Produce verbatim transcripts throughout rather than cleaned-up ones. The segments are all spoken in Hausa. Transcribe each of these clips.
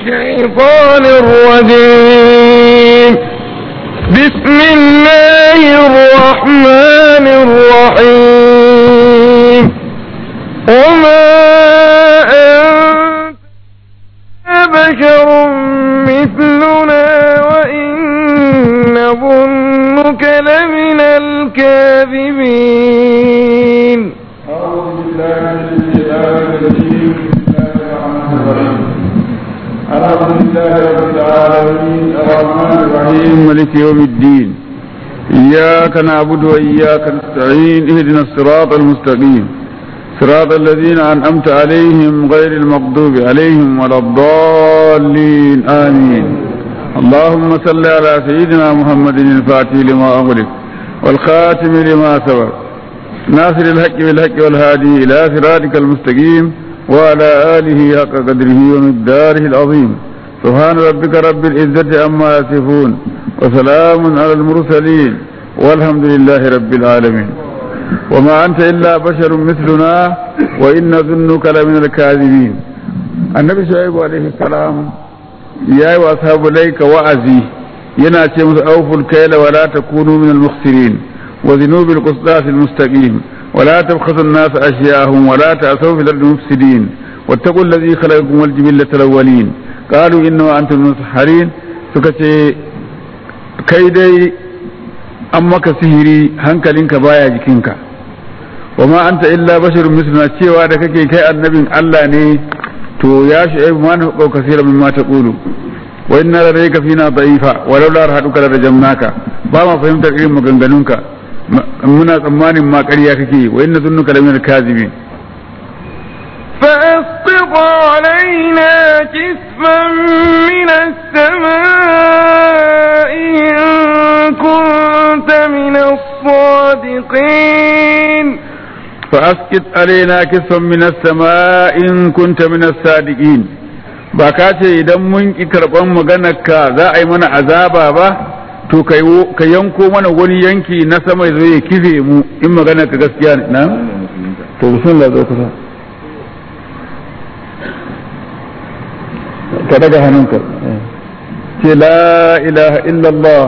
الشيطان الرجيم بسم الله الرحمن الرحيم وما أنت بشر مثلنا وإن نظنك لمن الكاذبين. أعوذ بالله من الشيطان الرجيم. الحمد لله رب العالمين الرحمن الرحيم مالك يوم الدين إياك نعبد وإياك نستعين اهدنا الصراط المستقيم صراط الذين أنعمت عليهم غير المغضوب عليهم ولا الضالين آمين. اللهم صل على سيدنا محمد الفاتح لما أغلق والخاتم لما سبق ناصر الحق بالحق والهادي إلى صراطك المستقيم وعلى آله حق قدره ومقداره العظيم. سبحان ربك رب العزة عما يصفون وسلام على المرسلين والحمد لله رب العالمين. وما أنت إلا بشر مثلنا وإن نظنك لمن الكاذبين. النبي شعيب عليه السلام يا أصحاب ليك وعزي يناتي أوفوا الكيل ولا تكونوا من المخسرين وزنوا بالقسطاس المستقيم ولا تبخسوا الناس أشياءهم ولا تأسوا في الأرض مفسدين واتقوا الذي خلقكم والجبلة الأولين قالوا إنما أنتم مسحرين سكتي كيدي أمك سهري هنكلنك بايا جكينك وما أنت إلا بشر مثلنا تشيوا دككي كي النبي الله ني تو يا شعيب ما نفقه كثيرا مما تقول وإن لديك فينا ضعيفا ولولا رهدك لرجمناك باما فهمت إلم مغنغنونك muna tsammanin ma ƙarya kake wa inna zunnuka la min al-kadhibin. فأسقط علينا كسفا من السماء إن كنت من الصادقين. فأسقط علينا كسفا من السماء إن كنت من الصادقين. ba ka ce idan mun ki karɓan maganarka za a yi mana azaba ba to ka yanko mana wani yanki na sama zai ya kife mu in magana ka gaskiya ne na to bismillah zo kusa ka daga hannunka ce la ilaha illallah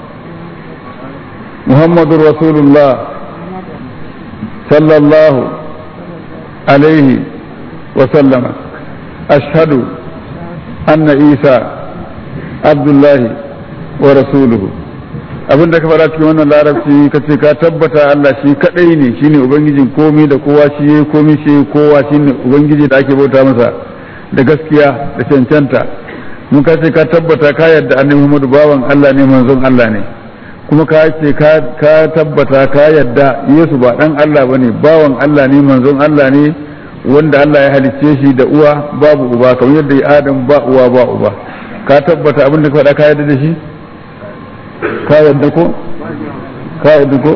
muhammadur rasulullah sallallahu alaihi wa sallama ashhadu anna isa abdullahi wa rasuluhu. abinda ka fara cikin wannan larabci ka ce ka tabbata Allah shi kadai ne shine ubangijin komai da kowa shi yayi komai shi kowa shine ubangiji da ake bauta masa da gaskiya da cancanta. mun ka ce ka tabbata ka yarda annabi Muhammadu bawan Allah ne manzon Allah ne kuma ka ce ka ka tabbata ka yarda Yesu ba dan Allah bane bawan Allah ne manzon Allah ne wanda Allah ya halicce shi da uwa babu uba kamar yadda Adam ba uwa ba uba. ka tabbata abinda ka faɗa ka yarda da shi ka yadda ko ka yadda ko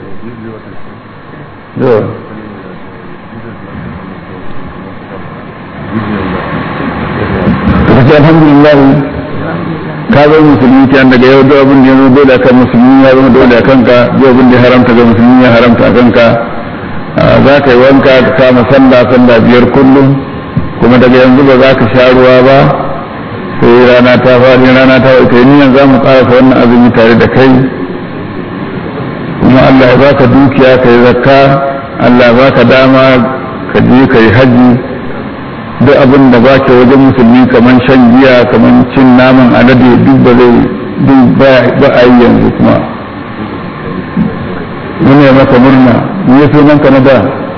yo kace alhamdulillah ka ga musulmi ke an daga yau da abin da ya zo dole kan musulmi ya zama dole kan ka yau abin da haramta ga musulmi ya haramta kan ka za ka yi wanka ka kama sallah sallah biyar kullum kuma daga yanzu ba za ka sha ruwa ba sai rana ta faɗi rana ta wuce ni yanzu za mu ƙarasa wannan azumi tare da kai kuma Allah ya baka dukiya ka yi zakka Allah ya baka dama ka je ka yi haji duk abin da baka wajen musulmi kamar shan giya kamar cin naman alade duk ba zai duk ba a yi yanzu kuma muna maka murna ni ya sunan ka na da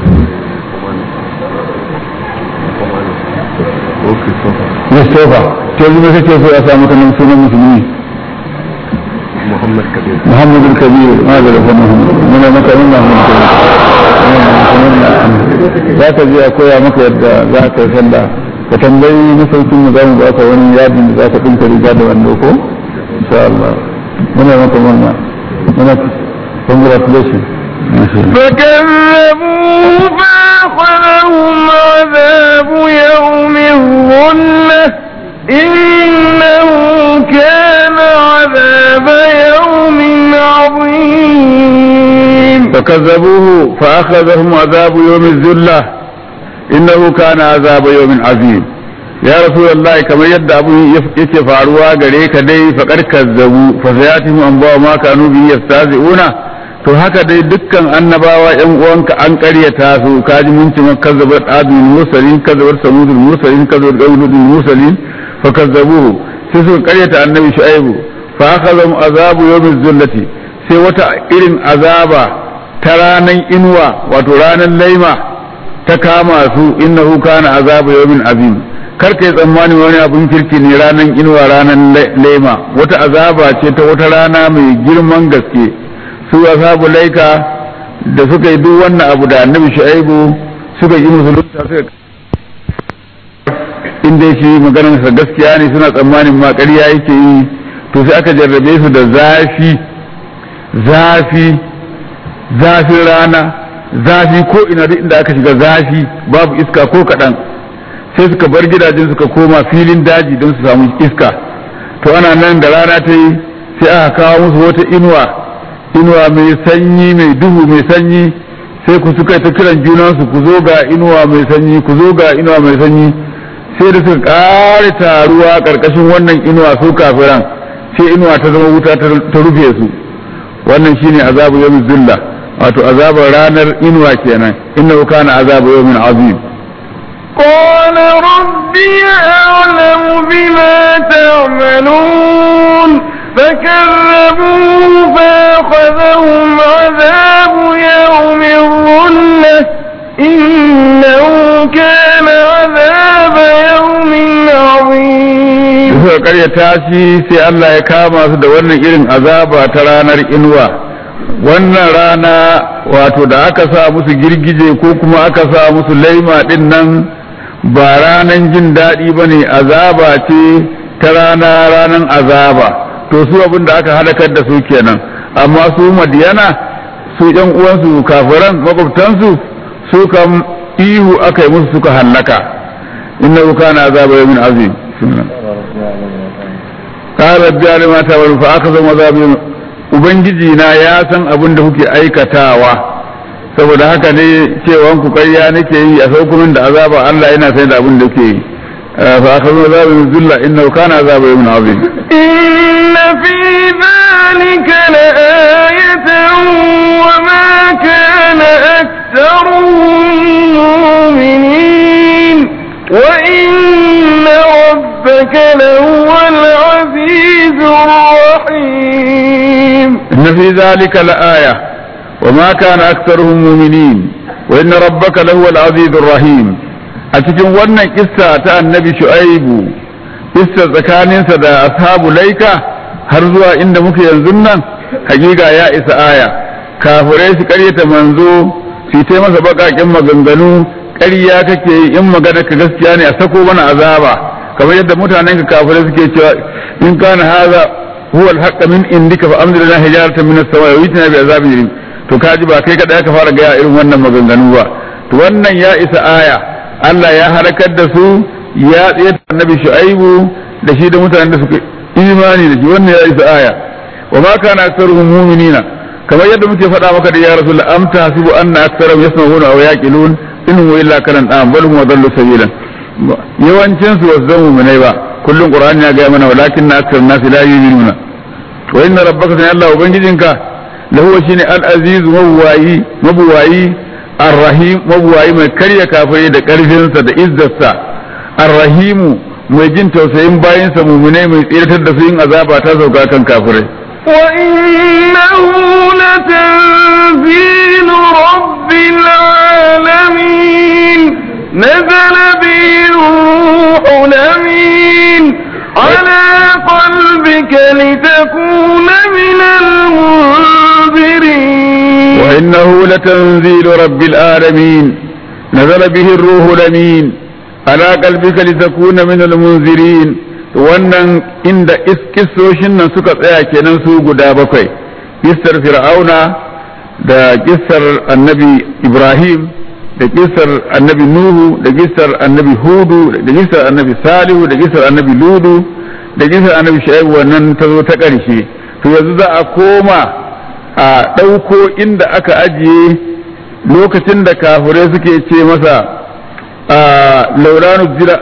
Christopher to yanzu kake so ya samu kanin sunan musulmi Muhammad Kabir Muhammad Kabir ma da Muhammad muna maka murna za ka je a koya maka yadda za ka yi sallah ka tambayi masaukin mu za mu ba ka wani yadin da za ka dinka riga da wando ko insha Allah muna maka murna muna congratulations. فكذبوه فأخذهم عذاب يوم الظلة إنه كان عذاب يوم عظيم. فكذبوه فأخذهم عذاب يوم الذلة إنه كان عذاب يوم عظيم. ya rasulullahi kamar yadda abu yake faruwa gare ka dai faqad kazzabu fa sayatihim an ba ma kanu bi yastazi'una to haka dai dukkan annabawa yan uwanka an ƙaryata su kaji mun ci kazzabat adul mursalin kazzabat samudul mursalin kazzabat daudul mursalin fa kazzabuhu sai su ƙaryata annabi shu'aibu fa akhadhum azabu yawmiz zullati sai wata irin azaba ta ranan inuwa wato ranan laima ta kama su innahu kana azabu yawmin azim kar kai tsammani wani abun kirki ne ranan inuwa ranan laima wata azaba ce ta wata rana mai girman gaske su ashabu laika da suka yi duk wannan abu da annabi shu'aibu suka yi musulunta suka inda shi maganar sa gaskiya ne suna tsammanin ma ƙarya yake yi to sai aka jarrabe su da zafi zafi zafin rana zafi ko ina duk inda aka shiga zafi babu iska ko kaɗan sai suka bar gidajen suka koma filin daji don su samu iska to ana nan da rana ta yi sai aka kawo musu wata inuwa inuwa mai sanyi mai duhu mai sanyi sai ku suka ta kiran junansu ku zo ga inuwa mai sanyi ku zo ga inuwa mai sanyi sai da suka ƙare taruwa ƙarƙashin wannan inuwa su kafiran sai inuwa ta zama wuta ta rufe su wannan shine azabu yawmin zulla wato azabar ranar inuwa kenan innahu kana azabu yawmin azim قال ربي أعلم بما تعملون فكذبوه فأخذهم عذاب يوم الظلة إنه كان عذاب يوم عظيم. suka karyata shi sai Allah ya kama su da wannan irin azaba ta ranar inuwa wannan rana wato da aka sa musu girgije ko kuma aka sa musu laima din nan ba ranan jin daɗi ba ne azaba ce ta rana ranan azaba to su abin da aka halakar da su kenan amma su madiyana su yan uwansu kafiran makwabtansu su kam ihu aka yi musu suka hallaka innahu kana azaba yawmin azim qala rabbi ma ta'malu fa akhadha azabi ubangiji na ya san abin da kuke aikatawa saboda haka ne cewa ku ƙarya nake yi a saukumin da azaba Allah yana sai da abin da kuke yi fa akhadha azabi zulla innahu kana azaba yawmin azim inna fi dhalika la'ayatan wa ma kana aktharuhum mu'minin wa inna rabbaka lahuwal azizur rahim inna fi dhalika la'aya وما كان أكثرهم مؤمنين وإن ربك لهو العزيز الرحيم أتكلم وانا قصة النبي شعيب قصة زكانين سدى أصحاب ليكا هرزوا إن مكي ينزلنا حقيقة يا إسا آية كافريس قرية منزو في تيمة سبقا كما غنغنو قرية كي إما غنك غسياني أسكو وانا عذابا كما يدى متعنينك كافريس كي إن كان هذا هو الحق من عندك فأمر لنا حجارة من السماء ويتنا بعذاب يريم to kaji ba kai kada ka fara gaya irin wannan maganganu ba to wannan ya isa aya Allah ya halakar da su ya tsaye da annabi Shu'aibu da shi da mutanen da suka imani da shi wannan ya isa aya wa ma kana aktsaruhum mu'minina kamar yadda muke faɗa maka da ya rasul am tahsibu anna aktsaruhum yasma'una aw yaqilun in huwa illa kalan am bal hum adallu sabilan yawancin su wasu zama mu'minai ba kullun qur'ani ya ga mana walakin aktsarun nasi la yu'minuna wa inna rabbaka sai Allah ubangijinka lahu shine al-aziz mabwayi mabwayi ar-rahim mabwayi mai karya kafirai da karfinsa da izzarsa ar-rahim mai jin tausayin bayinsa mu'minai mai tsiratar da su yin azaba ta sauka kan kafirai wa innahu latanzilu rabbil alamin nazala bihi ruhul amin ala qalbika litakuna min al-munzirin wa innahu latanzilu rabbil alamin nazala bihi ruhul amin ala qalbika litakuna min al-munzirin wannan inda iskisoshin nan suka tsaya kenan su guda bakwai kissar fir'auna da kissar annabi ibrahim da kissar annabi nuhu da kissar annabi hudu da kissar annabi salihu da kissar annabi ludu da kissar annabi shu'aib wannan ta zo ta ƙarshe to yanzu za a koma a ɗauko inda aka ajiye lokacin da kafirai suke ce masa laula nuzila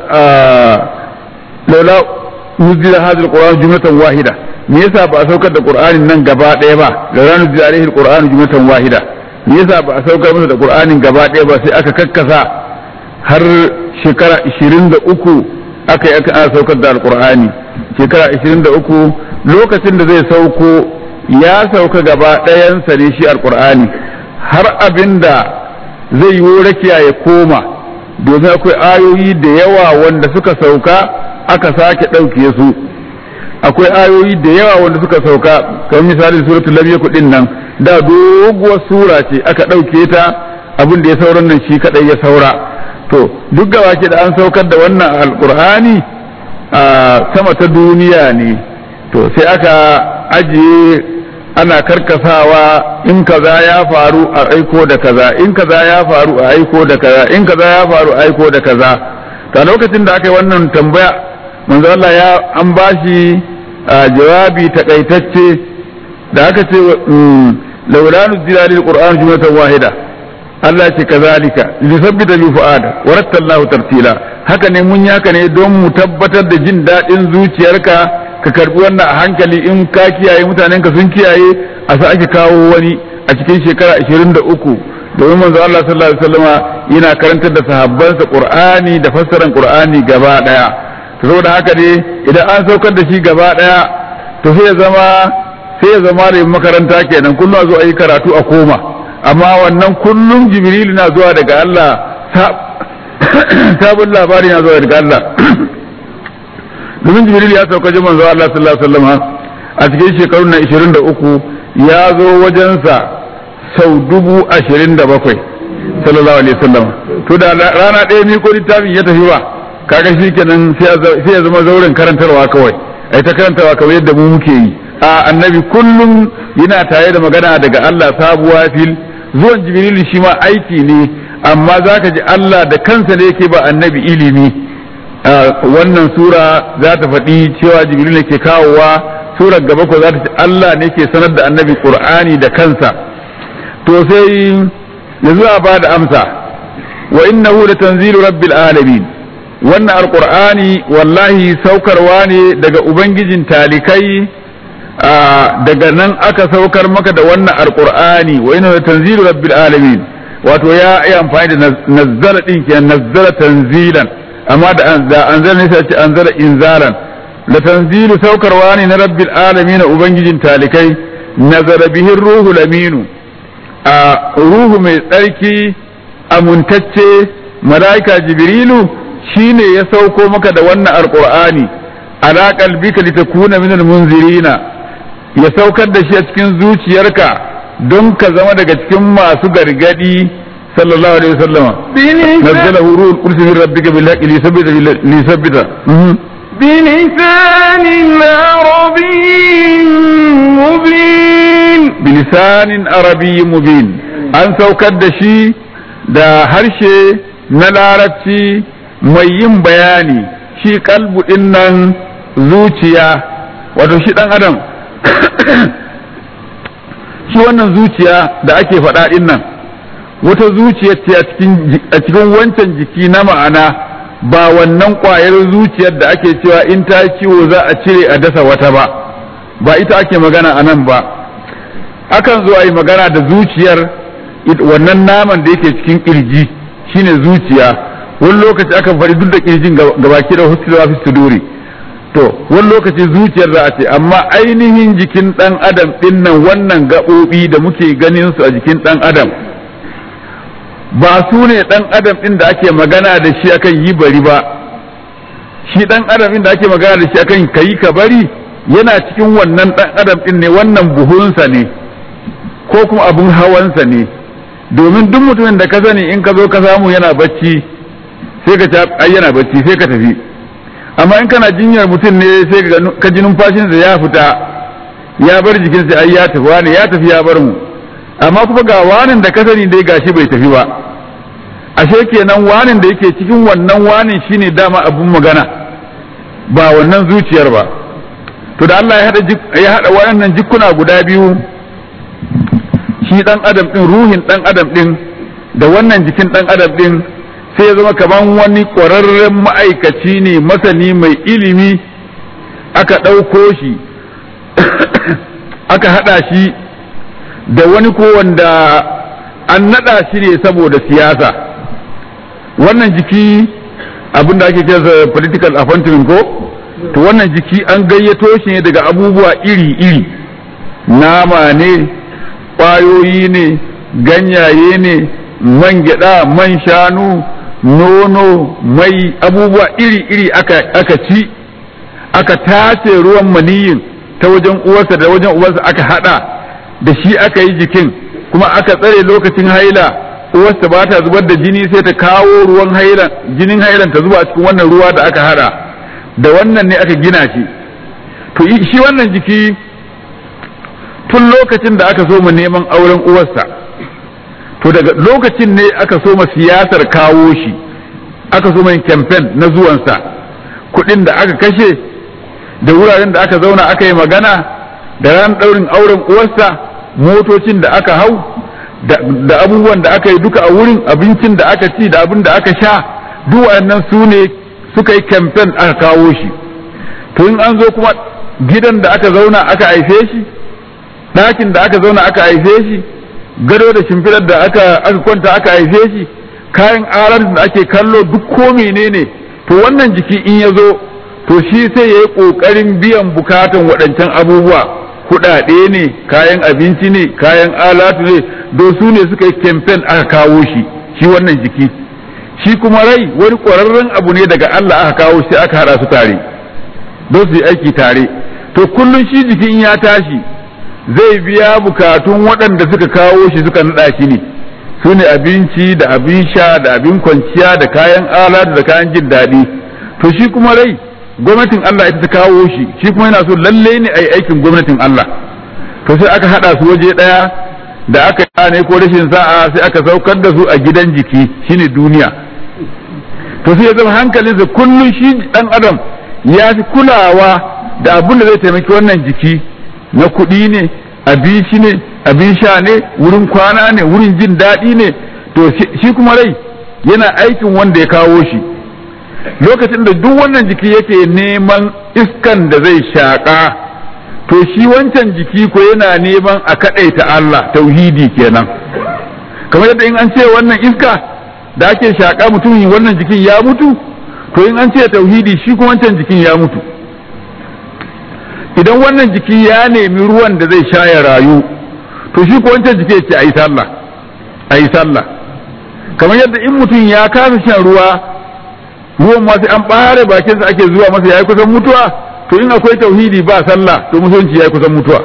laula nuzila hadha alquran jumlatan wahida me yasa ba a saukar da qur'anin nan gaba daya ba laula nuzila alaihi alquran jumlatan wahida me yasa ba a saukar masa da qur'anin gaba daya ba sai aka kakkasa har shekara ishirin da uku aka yi aka saukar da alqur'ani shekara ishirin da uku lokacin da zai sauko ya sauka gaba ɗayansa ne shi alqur'ani har abinda zai yi rakiya ya koma domin akwai ayoyi da yawa wanda suka sauka aka sake ɗauke su akwai ayoyi da yawa wanda suka sauka kamar misali suratul lam yakun din nan da doguwar sura ce aka ɗauke ta abin da ya sauran nan shi kadai ya saura to duk gaba ke da an saukar da wannan alqur'ani a sama ta duniya ne to sai aka ajiye ana karkasawa in kaza ya faru a aiko da kaza in kaza ya faru a aiko da kaza in kaza ya faru a aiko da kaza ta lokacin da aka yi wannan tambaya manzo Allah ya an bashi jawabi takaitacce da aka ce laula nuzila lil qur'an jumlatan wahida Allah ce kazalika lisabbita bi fuada warattalnahu tartila haka ne mun yaka ne don mu tabbatar da jin dadin zuciyarka ka karbi wannan a hankali in ka kiyaye mutanen ka sun kiyaye a sa ake kawo wani a cikin shekara ashirin da uku domin manzo Allah sallallahu alaihi wasallama yana karantar da sahabbansa Qur'ani da fassaran Qur'ani gaba daya to saboda haka ne idan an saukar da shi gaba daya to sai ya zama sai ya zama da makaranta kenan kullum a zo a yi karatu a koma amma wannan kullum Jibril na zuwa daga Allah sabon labari na zuwa daga Allah domin Jibril ya sauka ji manzo Allah sallallahu alaihi wasallam a cikin shekarun na ishirin da uku ya zo wajensa sau dubu ashirin da bakwai sallallahu alaihi wasallam to da rana ɗaya mi ko littafin ya tafi ba kaga shikenan sai ya zama zauren karantarwa kawai ai ta karantarwa kawai yadda mu muke yi a annabi kullum yana tare da magana daga Allah sabuwa fil zuwan Jibril shi ma aiki ne amma zaka ji Allah da kansa ne yake ba annabi ilimi wannan sura za ta faɗi cewa Jibril ne ke kawowa surar gaba ko za ta ce Allah ne ke sanar da annabi Qur'ani da kansa to sai yanzu a bada amsa wa innahu latanzilu rabbil alamin wannan alqur'ani wallahi saukarwa ne daga ubangijin talikai daga nan aka saukar maka da wannan alqur'ani wa innahu latanzilu rabbil alamin wato ya yi amfani da nazzala din kenan nazzala tanzilan amma da anzala ne sai ce anzala inzalan latanzilu saukarwa ne na rabbil alamin ubangijin talikai nazara bihi ruhu laminu a ruhu mai tsarki amuntacce malaika jibrilu shine ya sauko maka da wannan alqur'ani ala qalbika litakuna minal munzirina ya saukar da shi a cikin zuciyarka don ka zama daga cikin masu gargadi sallallahu alaihi wasallama nazzalahu ruhul qudus min rabbika bil haqqi lisabbita بلسان عربي مبين بلسان عربي مبين an saukar da shi da harshe na larabci mai yin bayani shi kalbu din nan zuciya wato shi dan adam shi wannan zuciya da ake faɗa din nan wata zuciya ce a cikin wancan jiki na ma'ana ba wannan ƙwayar zuciyar da ake cewa in ta ciwo za a cire a dasa wata ba ba ita ake magana a nan ba akan zo a yi magana da zuciyar wannan naman da yake cikin kirji shine zuciya wani lokaci akan faɗi duk da kirjin gabaki da hustulawa fi suduri to wani lokaci zuciyar za a ce amma ainihin jikin ɗan adam ɗin nan wannan gaɓoɓi da muke ganin su a jikin ɗan adam ba su ne ɗan adam ɗin da ake magana da shi akan yi bari ba shi ɗan adam ɗin da ake magana da shi akan kayi ka bari yana cikin wannan ɗan adam ɗin ne wannan buhunsa ne ko kuma abun hawansa ne domin duk mutumin da ka sani in ka zo ka samu yana bacci sai ka ai yana bacci sai ka tafi amma in kana jinyar mutum ne sai ka ji numfashinsa ya fita ya bar jikinsa ai ya tafi wani ya tafi ya bar mu amma kuma ga wanin da ka sani dai gashi bai tafi ba ashe kenan wanin da yake cikin wannan wanin shine dama abun magana ba wannan zuciyar ba to da Allah ya hada ya hada waɗannan jikuna guda biyu shi dan adam din ruhin dan adam din da wannan jikin dan adam din sai ya zama kaman wani ƙwararren ma'aikaci ne masani mai ilimi aka ɗauko shi aka haɗa shi da wani ko wanda an naɗa shi ne saboda siyasa. Wannan jiki abin da ake kira political appointment ko to wannan jiki an gayyato shi ne daga abubuwa iri-iri, nama ne, ƙwayoyi ne, ganyaye ne, man gyaɗa, man shanu, nono, mai, abubuwa iri-iri aka, aka ci aka tace ruwan maniyin ta wajen uwarsa da wajen uwarsa aka hada da shi aka yi jikin, kuma aka tsare lokacin haila uwarsa ba ta zubar da jini sai ta kawo ruwan hailan jinin hailan ta zuba a cikin wannan ruwa da aka hada da wannan ne aka gina shi. To shi wannan jiki tun lokacin da aka so mu neman auren uwarsa, to daga lokacin ne aka so ma siyasar kawo shi, aka so mai campaign na zuwansa, kuɗin da aka kashe da wuraren da aka zauna aka yi magana da ran ɗaurin auren uwarsa, motocin da aka hau da abubuwan da aka yi duka a wurin, abincin da aka ci da abin da aka sha, duk waɗannan su ne suka yi campaign aka kawo shi. To in an zo kuma gidan da aka zauna aka haife shi, ɗakin da aka zauna aka haife shi, gado da shimfidar da aka aka kwanta aka haife shi, kayan aran da ake kallo duk ko menene, to wannan jiki in ya zo to shi sai ya yi ƙoƙarin biyan bukatan waɗancan abubuwa, kuɗaɗe ne, kayan abinci ne, kayan alatu ne, do su ne suka yi campaign aka kawo shi, shi wannan jiki. Shi kuma rai wani ƙwararren abu ne daga Allah aka kawo shi aka haɗa su tare, don su yi aiki tare. To kullum shi jikin ya tashi zai biya bukatun waɗanda suka kawo shi suka naɗa shi ne, su ne abinci da abin sha da abin kwanciya da kayan alatu da kayan jin daɗi. To shi kuma rai gwamnatin Allah ita ta kawo shi, shi kuma yana so lalle ne a yi aikin gwamnatin Allah. To sai aka haɗa su waje ɗaya, da aka yi ne ko rashin sa'a sai aka saukar da su a gidan jiki shine duniya. To sai ya zama hankalinsa kullum shi ɗan adam ya fi kulawa da abin da zai taimaki wannan jiki, na kuɗi ne, abinci ne, abin sha ne, wurin kwana ne, wurin jin daɗi ne. To shi kuma rai yana aikin wanda ya kawo shi. Lokacin da duk wannan jiki yake neman iskan da zai shaƙa, to shi wancan jiki ko yana neman a kaɗaita Allah, tauhidi kenan. Kamar yadda in an ce wannan iska da ake shaƙa mutumin wannan jikin ya mutu, to in an ce tauhidi shi kuma wancan jikin ya mutu. Idan wannan jiki ya nemi ruwan da zai sha ya rayu, to shi ko wancan jiki ya ce a yi sallah, a yi sallah. Kamar yadda in mutum ya kasa shan ruwa, ruwan ma sai an ɓare bakinsa ake zuwa masa ya yi kusan mutuwa, to in akwai tauhidi ba sallah to musulunci ya yi kusan mutuwa.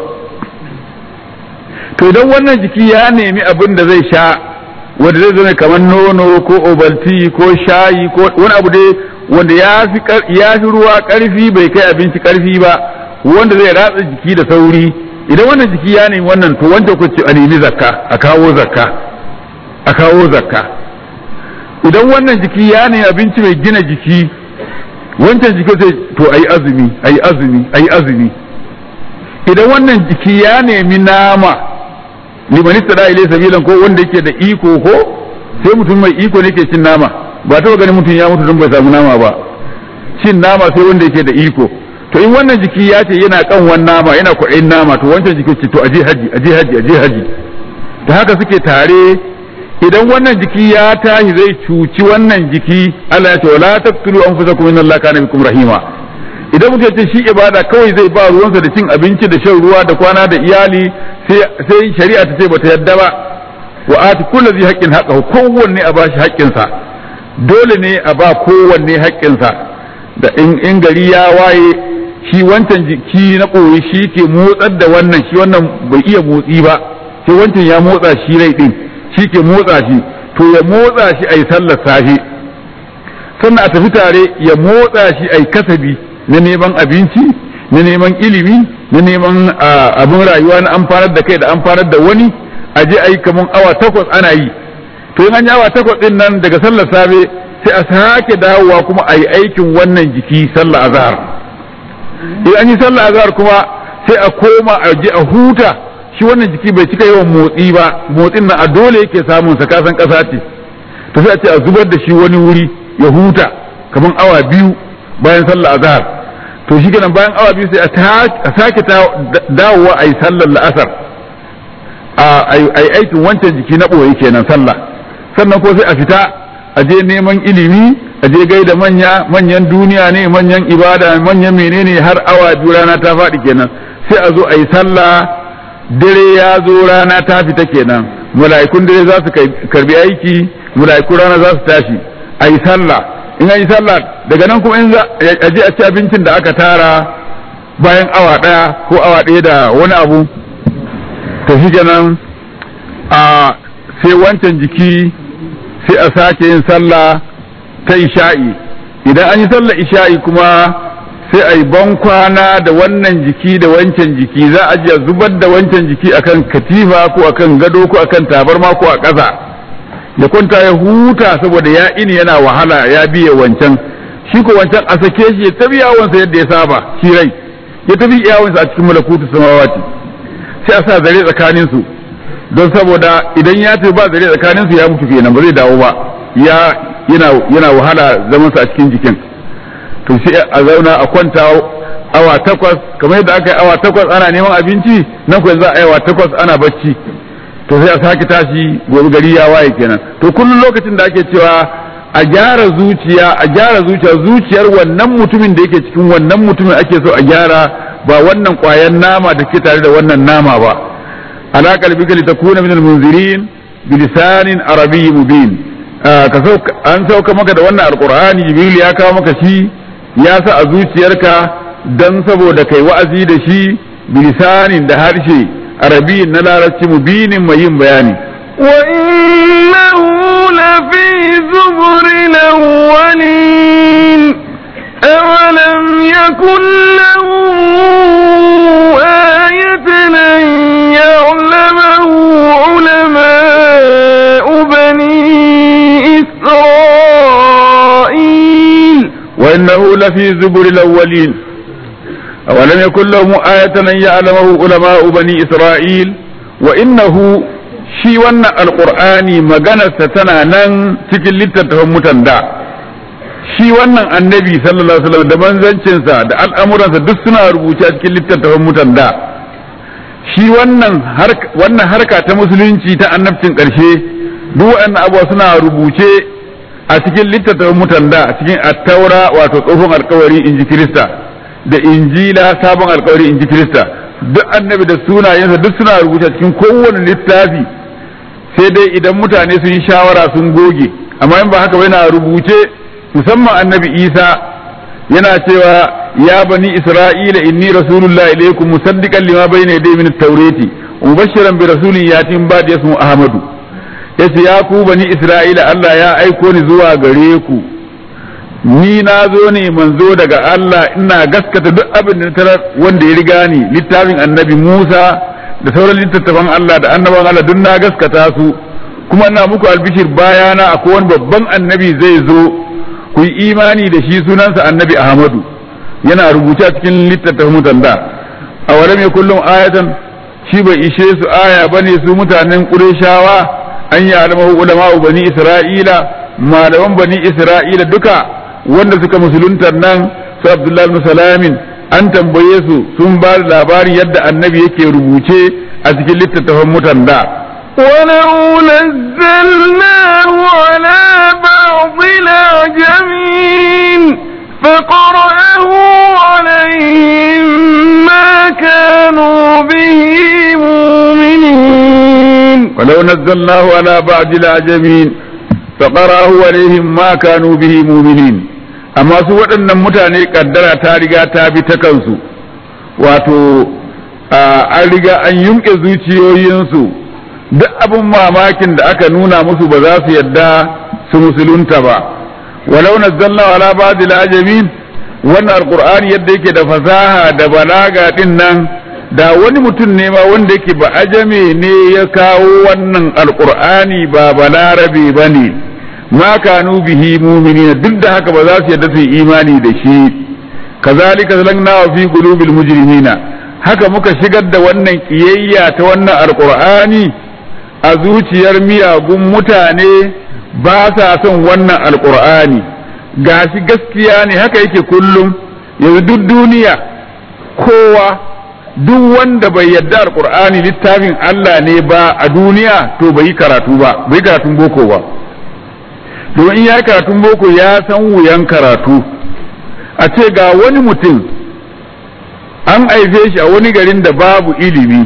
To idan wannan jiki ya nemi abin da zai sha wanda zai zama kamar nono ko obalti ko shayi ko wani abu dai wanda ya fi ruwa ƙarfi bai kai abinci ƙarfi ba, wanda zai ratsa jiki da sauri, idan wannan jiki ya nemi wannan to wanda ku ce a nemi zakka, a kawo zakka, a kawo zakka. Idan wannan jiki ya nemi abinci mai gina jiki, wancan jiki sai to ayi azumi, ayi azumi, ayi azumi. Idan wannan jiki ya nemi nama, liman istada ilai sabilan ko wanda yake da iko ko sai mutum mai iko ne ke cin nama, ba ta ganin mutum ya mutu don bai samu nama ba. Cin nama sai wanda yake da iko. To in wannan jiki ya ce yana kan wannan nama, yana kwaɗayin nama, to wancan jiki ce to aje haji, aje haji, aje haji. Ta haka suke tare. Idan wannan jiki ya tashi zai cuci wannan jiki, Allah ya ce wala taqtulu anfusakum inna Allaha kana bikum rahima. Idan mutum ce shi ibada kawai zai ba ruwansa da cin abinci da shan ruwa da kwana da iyali, sai sai shari'a ta ce bata yadda ba. Wa ati kullu zai haqqin haqqahu, kowanne a bashi haƙƙinsa. Dole ne a ba kowanne haƙƙinsa. Da in in gari ya waye shi wancan jiki na koyi shi ke motsar da wannan, shi wannan bai iya motsi ba, sai wancan ya motsa shi rai din. Shi ke motsa shi, to ya motsa shi a yi sallar safe, sannan a tafi tare ya motsa shi a yi kasabi na neman abinci, na neman ilimi, na neman abin rayuwa na amfanar da kai da amfanar da wani, a je a yi kamar awa takwas ana yi. To in an yi awa takwas din nan daga sallar safe sai a sake dawowa kuma a yi aikin wannan jiki sallar azhar. In an yi sallar azhar kuma sai a koma a je a huta. Shi wannan jiki bai cika yawan motsi ba, motsin nan a dole yake samun sa, kasan kasa ce. To to sai a ce a zubar da shi wani wuri ya huta kaman awa biyu bayan sallar azhar to shi kenan bayan awa biyu sai a sake dawowa a yi sallar la'asar a yi aikin wancan jiki na ɓoye kenan sallah sannan ko sai a fita a je neman ilimi a je gaida manya manyan duniya ne manyan ibada manyan menene har awa biyu rana ta faɗi kenan sai a zo a yi sallah dare ya zo rana ta fita kenan mala'ikun dare za su karbi aiki mala'ikun rana za su tashi a yi sallah in an yi sallah daga nan kuma in za a je a ci abincin da aka tara bayan awa ɗaya ko awa ɗaya da wani abu to shi kenan a sai wancan jiki sai a sake yin sallah ta isha'i idan an yi sallah isha'i kuma sai a yi bankwana da wannan jiki da wancan jiki za a je zubar da wancan jiki akan katifa ko akan gado ko akan tabarma ko a ƙasa ya kwanta ya huta saboda ya ini yana wahala ya biye wancan shi ko wancan a sake shi ya tafi yawonsa yadda ya saba shi rai ya tafi yawonsa a cikin malakutu samawati sai a sa zare tsakanin su don saboda idan ya tafi ba zare tsakanin su ya mutu kenan ba zai dawo ba ya yana yana wahala zaman sa a cikin jikin to sai a zauna a kwanta awa takwas kamar yadda aka yi awa takwas ana neman abinci nan kuwa za a yi awa takwas ana bacci to sai a sake tashi gobe gari ya waye kenan to kullum lokacin da ake cewa a gyara zuciya a gyara zuciya zuciyar wannan mutumin da yake cikin wannan mutumin ake so a gyara ba wannan kwayan nama da ke tare da wannan nama ba ala qalbika litakuna minal munzirin bilisanin arabiyyin mubin ka sauka an sauka maka da wannan alqur'ani jibril ya kawo maka shi ya sa a zuciyarka dan saboda kai wa'azi da shi bilisanin da harshe arabiyyin na larabci mubinin mai yin bayani وإنه لفي زبر الأولين أولم يكن له آية أن يعلمه علماء بني إسرائيل وإنه لفي زبر الأولين أولم يكن لهم آية أن يعلمه علماء بني إسرائيل وإنه shi wannan alƙur'ani maganarsa tana nan cikin littattafan mutan da shi wannan annabi sallallahu alaihi wasallam da manzancinsa da al'amuransa duk suna rubuce a cikin littattafan mutan da shi wannan wannan harka ta musulunci ta annabcin ƙarshe duk waɗannan abubuwa suna rubuce a cikin littattafan mutan da a cikin attaura wato tsohon alƙawari inji Kirista da injila sabon alƙawari inji Kirista duk annabi da sunayensa duk suna rubuce cikin kowane littafi sai dai idan mutane sun yi shawara sun goge amma in ba haka ba yana rubuce musamman annabi Isa yana cewa ya bani Isra'ila inni rasulullahi ilaykum musaddiqan lima bayna yaday min at-taurati wa mubashiran bi rasulin yatin ba'da ismu Ahmadu yace ya ku bani Isra'ila Allah ya aiko ni zuwa gare ku ni na zo ne manzo daga Allah ina gaskata duk abin da tarar wanda ya riga ni littafin annabi Musa da sauran littattafan Allah da annaban Allah duk na gaskata su kuma ina muku albishir bayana akwai wani babban annabi zai zo ku yi imani da shi sunansa annabi Ahmadu yana rubuce a cikin littattafan mutanda a walam ya kullum ayatan shi bai ishe su aya bane su mutanen Qurayshawa an yi alamahu ulama bani Isra'ila malaman bani Isra'ila duka wanda suka musulunta nan su Abdullahi ibn Salamin an tambaye su sun ba da labarin yadda annabi yake rubuce a cikin littattafan mutan da ولو نزلناه على بعض الأعجمين فقرأه عليهم ما كانوا به مؤمنين ولو نزلناه على بعض الأعجمين فقرأه عليهم ما كانوا به مؤمنين amma su waɗannan mutane kaddara ta riga ta bi ta kansu wato an riga an yunke zuciyoyinsu duk abin mamakin da aka nuna musu ba za su yadda su musulunta ba walau nazzalna ala ba'd al-ajamin wannan alqur'ani yadda yake da fasaha da balaga din nan da wani mutum ne ma wanda yake ba ajame ne ya kawo wannan alqur'ani ba balarabe bane ma kanu bihi mu'minina duk da haka ba za su yadda su yi imani da shi kazalika zalagna fi qulubil mujrimina haka muka shigar da wannan kiyayya ta wannan alqur'ani a zuciyar miyagun mutane ba sa son wannan alqur'ani gashi gaskiya ne haka yake kullum yanzu duk duniya kowa duk wanda bai yarda alqur'ani littafin Allah ne ba a duniya to bai yi karatu ba bai karatun boko ba domin in ya karatun boko ya san wuyan karatu a ce ga wani mutum an haife shi a wani garin da babu ilimi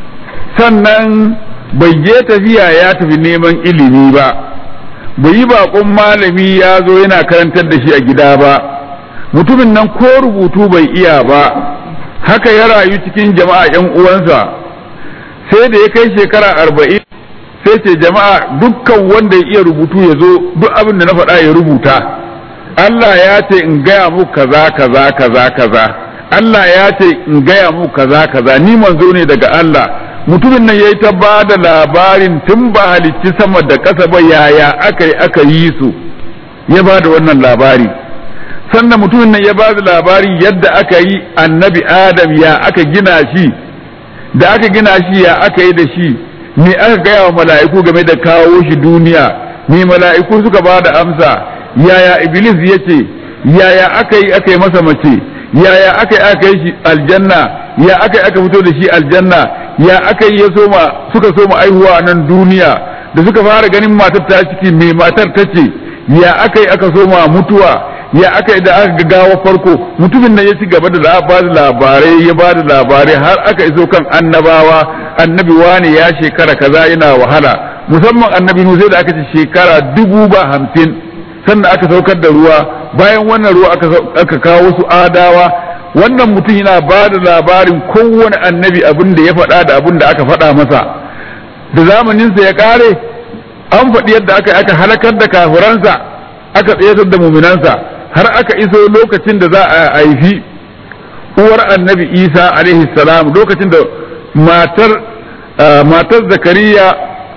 sannan bai je tafiya ya tafi neman ilimi ba bai yi baƙon malami ya zo yana karantar da shi a gida ba mutumin nan ko rubutu bai iya ba haka ya rayu cikin jama'a yan uwansa sai da ya kai shekara arba'in sai ce jama'a dukkan wanda ya iya rubutu ya zo duk abin da na faɗa ya rubuta Allah ya ce in gaya muku kaza kaza kaza kaza Allah ya ce in gaya muku kaza kaza ni manzo ne daga Allah mutumin nan yayi ta ba da labarin tun ba halicci sama da ƙasa ba yaya aka yi aka yi su ya ba da wannan labari sannan mutumin nan ya ba da labari yadda aka yi annabi Adam ya aka gina shi da aka gina shi ya aka yi da shi me aka gaya wa mala'iku game da kawo shi duniya me mala'iku suka ba da amsa yaya iblis ya ce yaya aka yi aka yi masa mace yaya aka yi aka yi shi aljanna ya aka yi aka fito da shi aljanna ya aka yi ya soma suka soma aihuwa nan duniya da suka fara ganin matar ta ciki me matar ta ce ya aka yi aka soma mutuwa ya aka yi da aka gawa farko mutumin nan ya ci gaba da ba da labarai ya ba da labarai har aka iso kan annabawa annabi wani ya shekara kaza yana wahala musamman annabi nu sai da aka ce shekara dubu ba hamsin sannan aka saukar da ruwa bayan wannan ruwa aka kawo su adawa wannan mutum yana ba da labarin kowane annabi abin da ya faɗa da abin da aka faɗa masa da zamaninsa ya ƙare an faɗi yadda aka aka halakar da kafiransa aka tsayatar da muminansa har aka iso lokacin da za a haifi uwar annabi isa alaihi salam lokacin da matar matar zakariya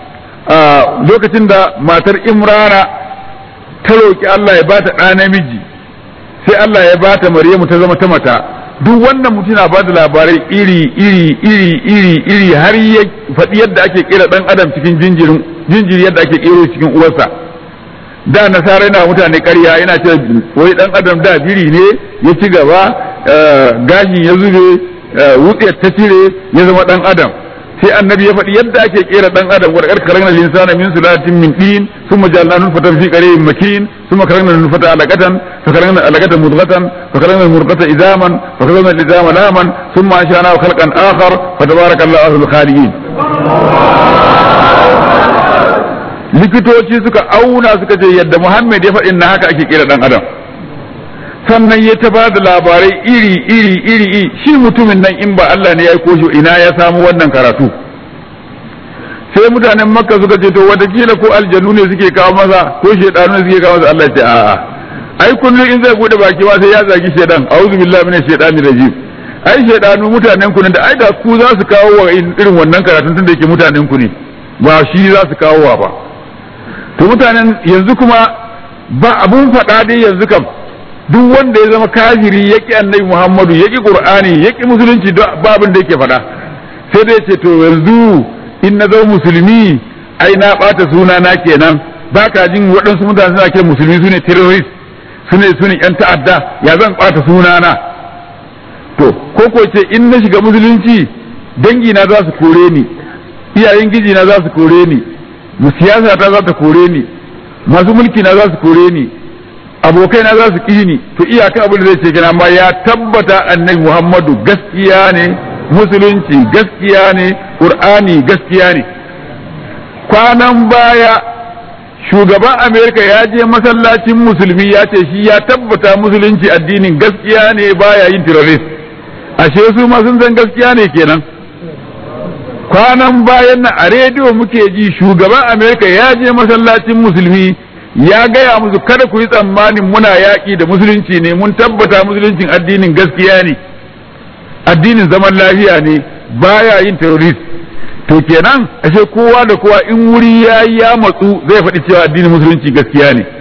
lokacin da matar imrana ta roƙi Allah ya bata ɗa namiji sai Allah ya bata Maryamu ta zama ta mata duk wannan mutum na bada labarai iri iri iri iri iri har ya faɗi yadda ake kera ɗan adam cikin jinjirin jinjiri yadda ake kero cikin uwarsa da nasara yana mutane ƙarya yana ce wai ɗan adam da biri ne ya ci gaba gashin ya zube wutsiyar ta cire ya zama ɗan adam sai annabi ya faɗi yadda ake kera dan adam wa karkar na linsana min sulatin min din thumma ja'alna nutfatan fi qarin makin thumma karana nutfata alaqatan fa karana alaqatan mudghatan fa karana murqata idaman fa karana idama laman thumma ansha'na khalqan akhar fa tabarakallahu ahul khaliqin likitoci suka auna suka ce yadda Muhammad ya faɗin na haka ake kera dan adam sannan ya ta ba da labarai iri iri iri iri shi mutumin nan in ba Allah ne ya aiko shi ina ya samu wannan karatu sai mutanen makka suka ce to watakila ko aljannu ne suke kawo masa ko shedanu ne suke kawo masa Allah ya ce a'a ai kullum in zai bude baki ma sai ya zagi shedan a'udhu billahi minash shaitani rajim ai shedanu mutanen ku ne da ai da ku za su kawo wa irin wannan karatun tunda yake mutanen ku ne ba shi za su kawo wa ba to mutanen yanzu kuma ba abun faɗa dai yanzu kam duk wanda ya zama kafiri yaki annabi Muhammadu yaki Qur'ani yaki musulunci ba abin da yake faɗa sai dai ce to yanzu in na zama musulmi ai na ɓata suna na kenan ba ka jin waɗansu mutane suna kiran musulmi su ne terrorist su ne su ne ƴan ta'adda ya zan ɓata suna na to ko ko ce in na shiga musulunci dangi na za su kore ni iyayen giji na za su kore ni siyasa ta za ta kore ni masu mulki na za su kore ni abokai na za su ƙi ni to iyaka abin da zai ce kenan amma ya tabbata annabi Muhammadu gaskiya ne musulunci gaskiya ne Qur'ani gaskiya ne kwanan baya shugaban Amerika ya je masallacin musulmi ya ce shi ya tabbata musulunci addinin gaskiya ne baya yin terrorist ashe su ma sun san gaskiya ne kenan kwanan bayan nan a rediyo muke ji shugaban Amerika ya je masallacin musulmi ya gaya musu kada ku yi tsammanin muna yaƙi da musulunci ne mun tabbata musuluncin addinin gaskiya ne addinin zaman lafiya ne baya yin terrorist to kenan ashe kowa da kowa in wuri ya yi ya matsu zai faɗi cewa addinin musulunci gaskiya ne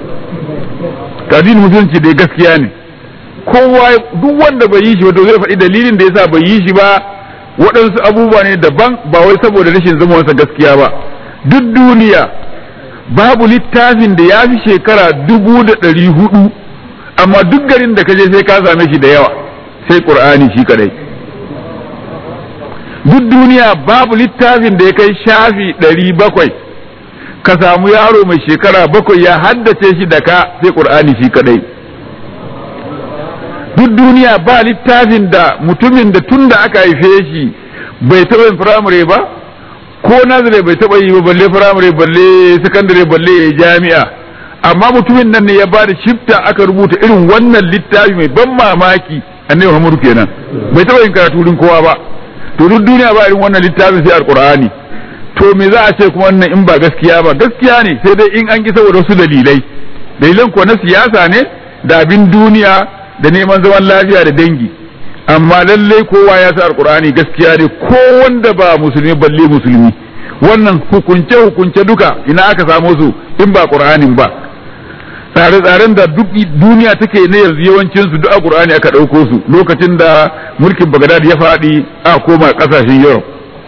addinin musulunci dai gaskiya ne kowa duk wanda bai yi shi ba to zai faɗi dalilin da yasa bai yi shi ba waɗansu abubuwa ne daban ba wai saboda rashin zama wasa gaskiya ba duk duniya babu littafin da ya fi shekara dubu da ɗari hudu amma duk garin da ka je sai ka same shi da yawa sai Qur'ani shi kadai. Duk duniya babu littafin da ya kai shafi ɗari bakwai ka samu yaro mai shekara bakwai ya haddace shi da ka sai Qur'ani shi kadai. Duk duniya ba littafin da mutumin da tun da aka haife shi bai taɓa yin firamare ba ko nazare bai taɓa yi ba balle firamare balle sakandare balle ya jami'a, amma mutumin nan ne ya ba da shifta aka rubuta irin wannan littafi mai ban mamaki. Annabi Muhammadu kenan bai taɓa yin karatu wurin kowa ba, to duk duniya ba irin wannan littafin sai alqur'ani. To me za a ce kuma wannan in ba gaskiya ba? Gaskiya ne, sai dai in an ki saboda wasu dalilai. Dalilan ko na siyasa ne da abin duniya da neman zaman lafiya da dangi, amma lalle kowa ya sa alqur'ani gaskiya ne, ko wanda ba musulmi balle musulmi. Wannan hukunce hukunce duka ina aka samu su in ba qur'anin ba. Tsare-tsaren da duk duniya take ne yanzu yawancin su duk a qur'ani aka dauko su lokacin da mulkin Baghdad ya faɗi a koma kasashen Europe.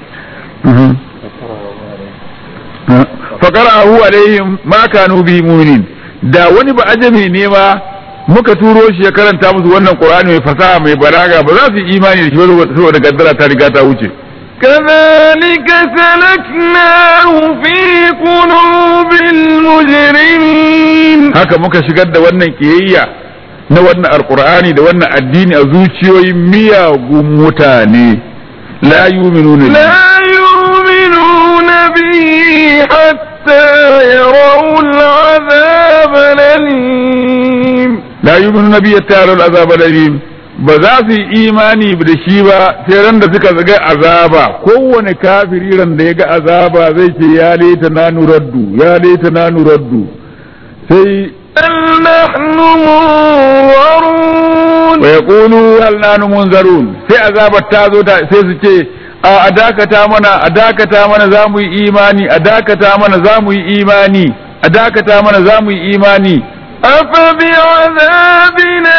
Faqara'ahu alaihim ma kanu bi mu'minin. Da wani ba ajami ne ma muka turo shi ya karanta musu wannan Qur'ani mai fasaha mai balaga ba za su yi imani da shi saboda gaddara ta riga ta wuce. كذلك سلكناه في قلوب المجرمين. haka muka shigar da wannan kiyayya na wannan alqur'ani da wannan addini a zuciyoyin miyagun mutane. la yu'minuna la yu'minuna bihi hatta yarawul azab al-alim. la yu'minuna bihi hatta yarawul azab al-alim. ba za su yi imani da shi ba sai ran da suka ga azaba. Kowane kafiri ran da ya ga azaba zai ce ya laita na nuraddu ya laita na nuraddu sai nahnu munzarun wa yaqulu hal nahnu munzarun. Sai azabar ta zo ta sai su ce a dakata mana a dakata mana za mu yi imani a dakata mana za mu yi imani a dakata mana za mu yi imani. أفبعذابنا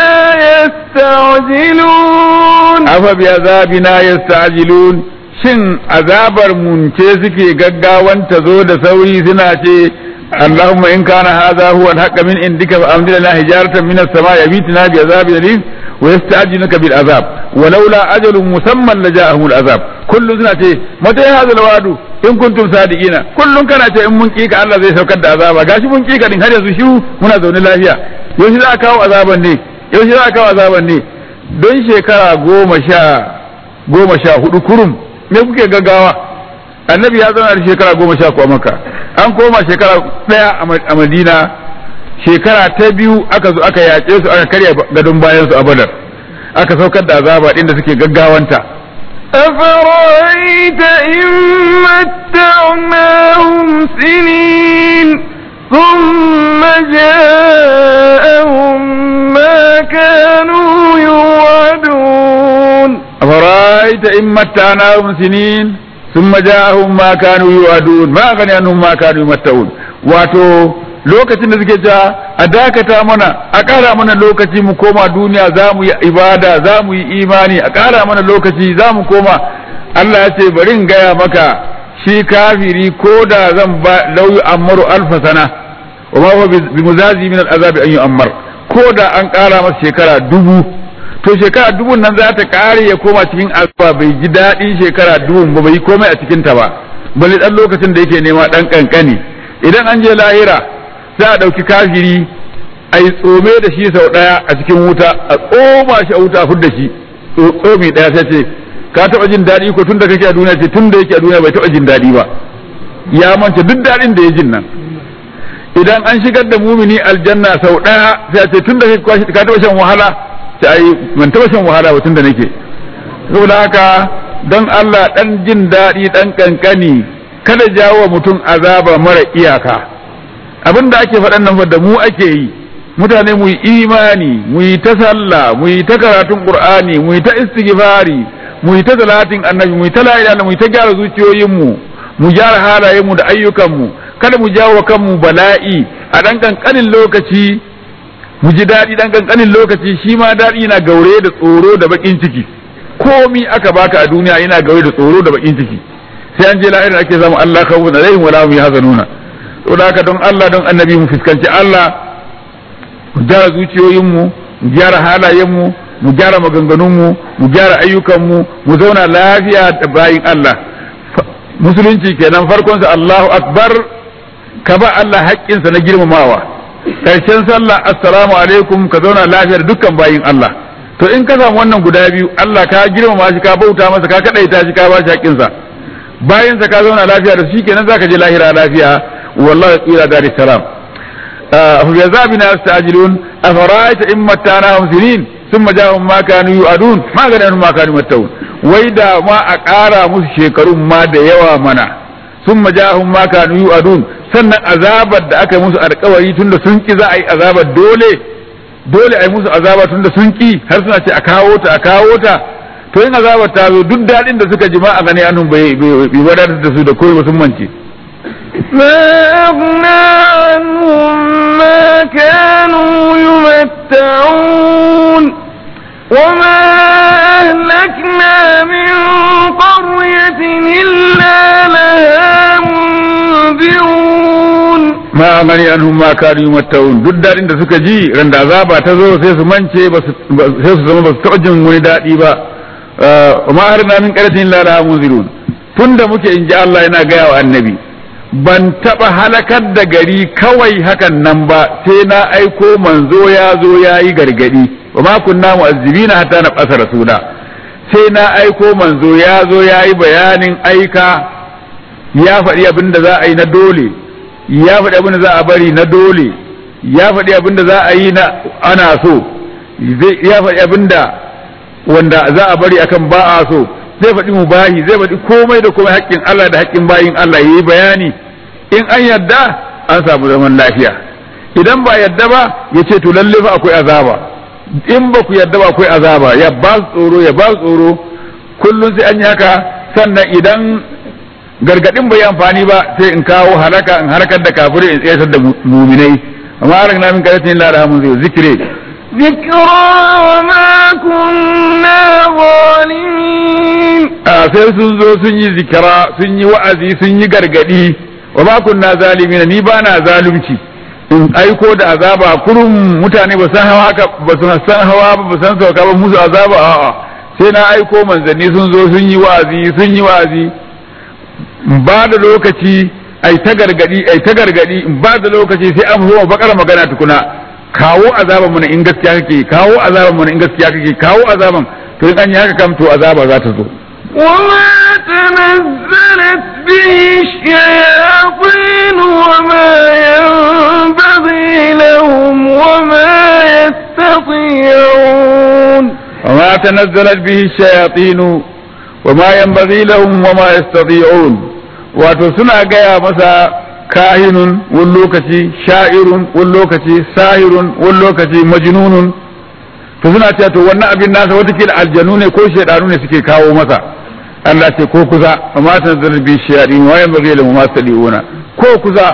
يستعجلون أفبعذابنا يستعجلون shin azabar mun ce suke gaggawan ta zo da sauri suna ce Allahumma in kana hadha huwa al-haqq min indika fa amdir lana hijaratan min as-sama'i yabitina bi azabin alim wa yasta'jiluka bil azab walaula ajalun musamman laja'ahum al-azab. kullu suna ce mata hadha al-wa'du in kuntum sadiqina. kullun kana ce in mun kika Allah zai saukar da azaba, gashi mun kika din har yanzu shi muna zaune lafiya. Yaushe za a kawo azaban ne? Yaushe za a kawo azaban ne? Don shekara goma sha goma sha hudu kurum me kuke gaggawa? Annabi ya zauna da shekara goma sha a Makka, an koma shekara daya a Madina, shekara ta biyu aka zo aka yaƙe su aka karya gadon bayan su a Badar, aka saukar da azaba din da suke gaggawanta. أفرأيت إن متعناهم سنين ثم جاءهم ما كانوا يوعدون. أفرأيت إن متعناهم سنين ثم جاءهم ما كانوا يوعدون ما أغني عنهم ما كانوا يمتعون. wato lokacin da suke ja a dakata mana a ƙara mana lokaci mu koma duniya za mu yi ibada za mu yi imani a ƙara mana lokaci za mu koma. Allah ya ce bari in gaya maka shi kafiri ko da zan ba lauyu ammaru alfa sana wa ma huwa bi muzazi min al'azabi an yu'ammar, ko da an ƙara masa shekara dubu to shekara dubun nan za ta ƙare ya koma cikin azaba bai ji daɗin shekara dubun ba bai komai a cikin ta ba bali dan lokacin da yake nema dan kankani. Idan an je lahira za a ɗauki kafiri a yi tsome da shi sau ɗaya a cikin wuta a tsoma shi a wuta a fudda shi tsomi ɗaya sai ce ka taɓa jin daɗi ko tun da kake a duniya ce tun da yake a duniya bai taɓa jin daɗi ba, ya manta duk daɗin da ya jin nan. Idan an shigar da mumini aljanna sau ɗaya sai ce tun da ka taɓa shan wahala sai ai ban taɓa shan wahala ba tun da nake. Saboda haka don Allah ɗan jin daɗi ɗan kankani kada jawo mutum azaba mara iyaka. Abin da ake faɗan nan da mu ake yi, mutane mu yi imani mu yi ta sallah mu yi ta karatun qur'ani mu yi ta istighfari mu yi ta salatin annabi mu yi ta la ilaha mu yi ta gyara zuciyoyinmu mu gyara halayenmu da ayyukanmu, kada mu jawo kanmu bala'i a dan kankanin lokaci mu ji daɗi dan kankanin lokaci. Shi ma daɗi yana gaure da tsoro da bakin ciki, komi aka baka a duniya yana gaure da tsoro da bakin ciki. Sai an je lahira ake samu Allah khawfun alaihim wala hum yahzanuna. to da haka don Allah don annabi mu fuskanci Allah mu gyara zuciyoyinmu mu gyara halayenmu mu gyara maganganunmu mu gyara ayyukanmu mu zauna lafiya da bayin Allah musulunci kenan farkon sa Allahu akbar ka ba Allah haƙƙinsa na girmamawa karshen sallah assalamu alaikum ka zauna lafiya da dukkan bayin Allah to in ka samu wannan guda biyu Allah ka girmama shi ka bauta masa ka kadaita shi ka ba shi haƙƙinsa bayan sa ka zauna lafiya da shi kenan zaka je lahira lafiya wallahi ila dar salam fa bi azabina yastajilun afara'aita in mattanahum sinin thumma ja'ahum ma kanu yu'adun ma gadan ma kanu mattawun wai da ma a ƙara musu shekarun ma da yawa mana thumma ja'ahum ma kanu yu'adun sannan azabar da aka yi musu alƙawari tunda sun ki za a yi azabar dole dole a yi musu azaba tunda sun ki har suna ce a kawo ta a kawo ta to yin azabar ta zo duk daɗin da suka ji ma a gani anun bai bai wadatar da su da koyi ba sun mance ما أغنى عنهم ما كانوا يمتعون وما أهلكنا من قرية إلا لها منذرون ما أغني عنهم ما كانوا يمتعون duk daɗin da suka ji ran da azaba ta zo sai su mance sai su zama ba su taɓa jin wani daɗi ba ma harna min qaryatin la laha munzirun tunda muke in ji Allah yana gaya wa annabi ban taba halakar da gari kawai hakan nan ba sai na aiko manzo ya zo ya yi gargadi wa ma kunna mu'azzibina hatta na qasa rasula sai na aiko manzo ya zo ya yi bayanin aika ya faɗi abin da za a yi na dole ya faɗi abin da za a bari na dole ya faɗi abin da za a yi na ana so ya faɗi abin da wanda za a bari akan ba a so zai faɗi mubahi zai faɗi komai da komai haƙƙin Allah da haƙƙin bayin Allah yayi bayani in an yadda an samu zaman lafiya idan ba yadda ba ya ce to lalle fa akwai azaba in ba ku yadda ba akwai azaba ya ba su tsoro ya ba su tsoro kullum sai an yi haka sannan idan gargadin bai amfani ba sai in kawo halaka in harkar da kafirai in tsayar da muminai amma har na min karatin la da mun zai zikire ذكرى وما كنا ظالمين sai sun zo sun yi zikira sun yi wa'azi sun yi gargadi wa ma kunna zalimin ni ba na zalunci in aiko da azaba kurun mutane ba san hawa haka ba su san hawa ba ba san sauka ba musu azaba a'a sai na aiko manzanni sun zo sun yi wa'azi sun yi wa'azi ba da lokaci ai ta gargadi ai ta gargadi ba da lokaci sai an zo bakar magana tukuna kawo azaban mu in gaskiya kake kawo azaban mu in gaskiya kake kawo azaban to in an yi haka kam to azaba za ta zo وما تنزلت به الشياطين وما ينبغي لهم وما يستطيعون وما تنزلت به الشياطين وما ينبغي لهم وما يستطيعون wato suna gaya masa kahinun wani lokaci sha'irun wani lokaci sahirun wani lokaci majnunun to suna cewa to wannan abin nasa watakila aljanu ne ko shaidanu ne suke kawo masa Allah ce ko kuza amma ta zar bi shayadin wa yan bagila ma sadiuna ko kuza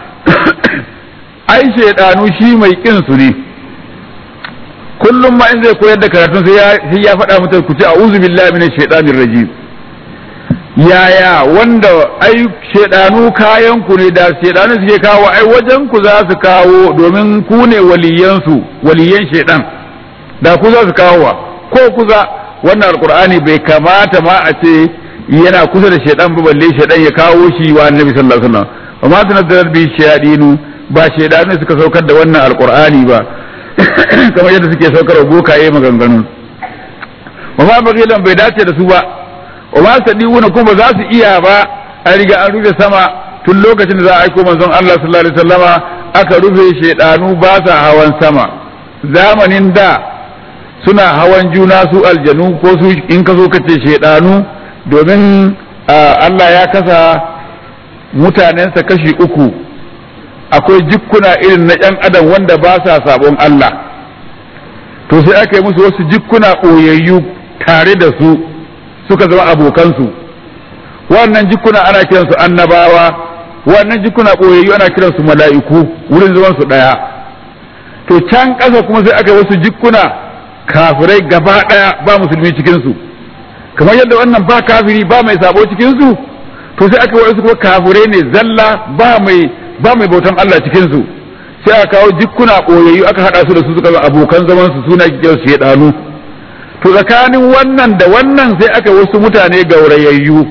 ai shaidanu shi mai kin su ne kullum ma in zai koyar da karatun sai ya sai ya faɗa mutum ku ce a'udhu billahi minash shaitanir rajim yaya wanda ai shaidanu kayan ku ne da shaidanu suke kawo ai wajen ku za su kawo domin ku ne waliyan su waliyan shaidan da ku za su kawo ko kuza wannan alqur'ani bai kamata ma a ce yana kusa da shaidan ba balle shaidan ya kawo shi wa annabi sallallahu alaihi wasallam amma tunadar bi shayadinu ba shaidanu suka saukar da wannan alqur'ani ba kamar yadda suke saukar da bokaye maganganu amma bagilan bai dace da su ba wa sadiuna kuma za su iya ba an riga an rufe sama tun lokacin da za a aiko manzon Allah sallallahu alaihi wasallama aka rufe shaidanu ba sa hawan sama zamanin da suna hawan juna su aljanu ko su in ka zo ka ce shaidanu domin Allah ya kasa mutanensa kashi uku akwai jikkuna irin na ƴan adam wanda ba sa sabon Allah to sai aka yi musu wasu jikkuna ɓoyayyu tare da su suka zama abokansu wannan jikkuna ana kiransu annabawa wannan jikkuna ɓoyayyu ana kiransu mala'iku wurin zaman su ɗaya to can ƙasa kuma sai aka yi wasu jikkuna kafirai gaba ɗaya ba musulmi cikinsu kamar yadda wannan ba kafiri ba mai sabo cikinsu to sai aka yi wasu kuma kafirai ne zalla ba mai ba mai bautan Allah cikin su sai aka kawo jikkuna boyayyu aka hada su da su suka zama abokan zaman su suna kike shedanu to tsakanin wannan da wannan sai aka wasu mutane gaurayayyu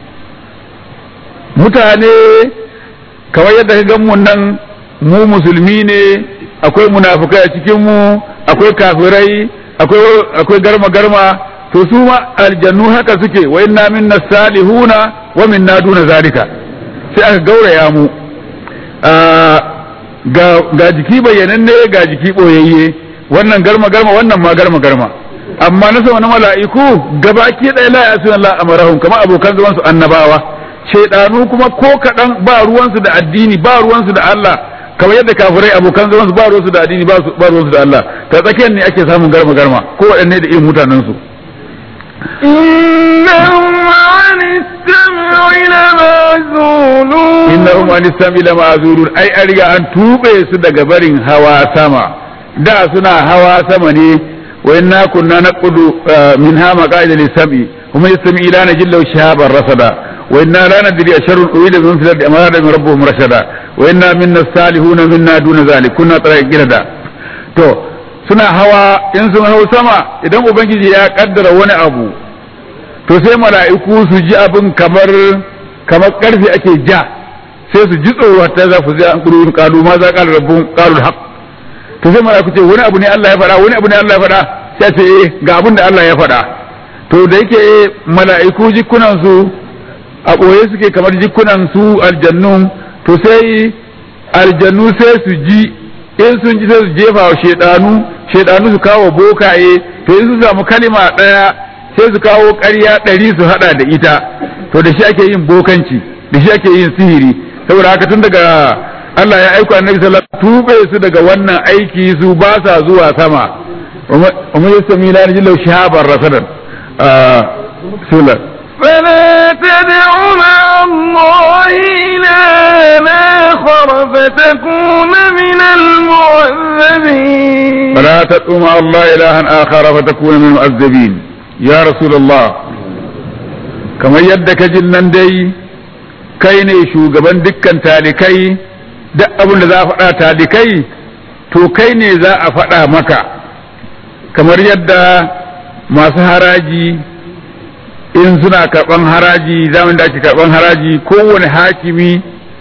mutane kamar yadda ka gan mun nan mu musulmi ne akwai munafukai a cikin mu akwai kafirai akwai akwai garma garma to su ma aljannu haka suke wa inna minna salihuna wa minna duna zalika sai aka gauraya mu ga ga jiki bayyananne ga jiki boyayye wannan garma garma wannan ma garma garma amma na sama na mala'iku gabaki ɗaya la yasuna Allah amarahum kamar abokan zaman su annabawa shaydanu kuma ko kadan ba ruwan su da addini ba ruwan su da Allah kamar yadda kafirai abokan zaman su ba ruwan su da addini ba ruwan su da Allah ta tsakiyar ne ake samun garma garma ko waɗanne da irin mutanen su إنهم عن السمع لمعزولون إنهم عن السمع لمعزولون أي أرجع أن توبي سدق برين هوا سما دا سنا هوا سما ني وإنا كنا نقعد منها مقاعد للسمع ومن يستمع إلى نجل شهابا رصدا وإنا لا ندري أشر أريد بهم في الأرض أم أراد من ربهم رشدا وإنا منا الصالحون منا دون ذلك كنا طريق جلدا تو suna hawa in sun hau sama idan ubangiji ya kaddara wani abu to sai mala'iku su ji abin kamar kamar karfi ake ja sai su ji tsoro hatta za su ji an kurun kalu ma za qala rabbun qalul haqq to sai mala'iku ce wani abu ne Allah ya faɗa wani abu ne Allah ya faɗa sai ce eh ga abin da Allah ya faɗa to da yake mala'iku jikunan su a boye suke kamar jikunan su aljannu to sai aljannu sai su ji in sun ji sai su jefa wa shedanu shedanu su kawo bokaye to in su samu kalima daya sai su kawo ƙarya ɗari su hada da ita to da shi ake yin bokanci da shi ake yin sihiri saboda haka tun daga Allah ya aika annabi sallallahu alaihi wasallam tube su daga wannan aiki su ba sa zuwa sama umma yasmi la najillu shahabar rasadan sula فلا تدع مع الله إلها آخر فتكون من المعذبين فلا تدع مع الله إلها آخر فتكون من المعذبين يا رسول الله كما يدك جنن دي كاين shugaban dukkan talikai duk abin da za a faɗa talikai to kai ne za a faɗa maka kamar yadda masu haraji in suna karban haraji zaman da ake karban haraji kowane hakimi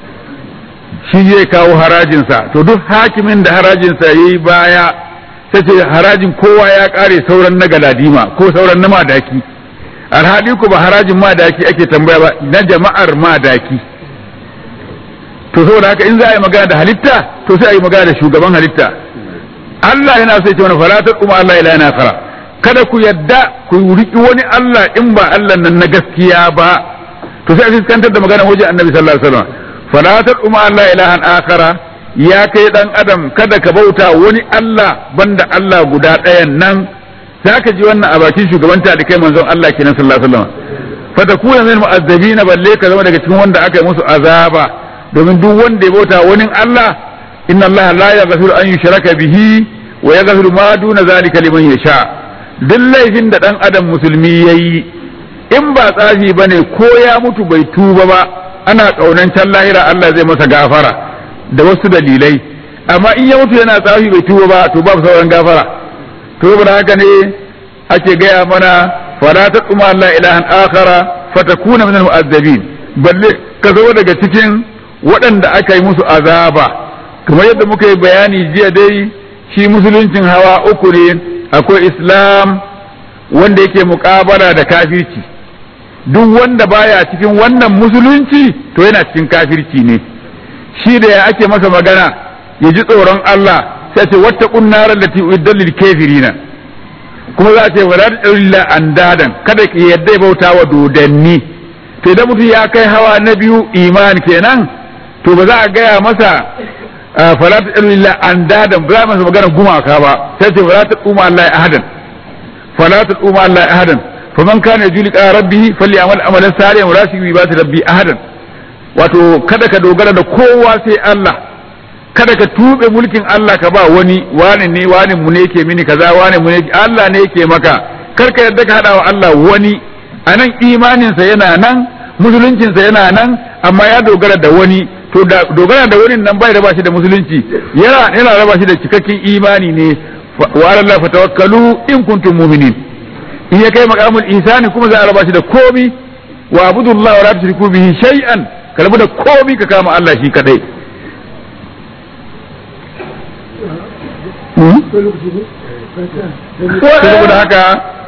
shi zai kawo harajinsa to duk hakimin da harajinsa ya yi baya sai ce harajin kowa ya kare sauran na galadima ko sauran na madaki alhali ku ba harajin madaki ake tambaya ba na jama'ar madaki to saboda haka in za a yi magana da halitta to sai a yi magana da shugaban halitta Allah yana sai ce wani falatar kuma Allah ila yana kara kada ku yadda ku riki wani Allah in ba Allah nan na gaskiya ba to sai a fuskantar da magana wajen annabi sallallahu alaihi wasallam fala taquma Allah ilahan akhara ya kai dan adam kada ka bauta wani Allah banda Allah guda ɗayan nan zaka ji wannan a bakin shugaban talikai manzon Allah kenan sallallahu alaihi wasallam fa takuna min mu'azzabina balle ka zama daga cikin wanda aka yi musu azaba domin duk wanda ya bauta wani Allah inna Allah la yaghfiru an yushraka bihi wa yaghfiru ma duna zalika liman yasha duk laifin da ɗan adam musulmi ya yi in ba tsafi ba ne ko ya mutu bai tuba ba ana ƙaunan can lahira Allah zai masa gafara da wasu dalilai amma in ya mutu yana tsafi bai tuba ba to babu sauran gafara to saboda haka ne ake gaya mana fala taquma Allah ilahan akhara fatakuna min almu'azzabin balle ka zo daga cikin waɗanda aka yi musu azaba kamar yadda muka yi bayani jiya dai shi musuluncin hawa uku ne akwai islam wanda yake muƙabala da kafirci duk wanda baya cikin wannan musulunci to yana cikin kafirci ne shi da ya ake masa magana ya ji tsoron Allah sai ce wattaqun nar allati uiddat lil kafirina kuma za a ce wala illa andadan kada ki yadda bauta wa dodanni to idan mutum ya kai hawa na biyu iman kenan to ba za a gaya masa fala ta illa andadan ba masa magana gumaka ba sai ce fala ta kuma Allah ahadan fala ta kuma Allah ahadan fa man kana yajuli qa rabbih falyamal amalan salihan wa la yushrik bi ibadati rabbi ahadan wato kada ka dogara da kowa sai Allah kada ka tube mulkin Allah ka ba wani wani ne wani mu ne yake mini kaza wani mu ne Allah ne yake maka kar ka yarda ka hada wa Allah wani anan imanin sa yana nan musuluncin sa yana nan amma ya dogara da wani to da dogara da wurin nan bai raba shi da musulunci, yana yana raba shi da cikakken imani ne. wa ala Allah fatawakkalu in kuntum mu'minin. in ya kai maqamul ihsani kuma za a raba shi da komi, wa abudullah wa la tushriku bihi shay'an, ka rabu da komi ka kama Allah shi kadai. saboda haka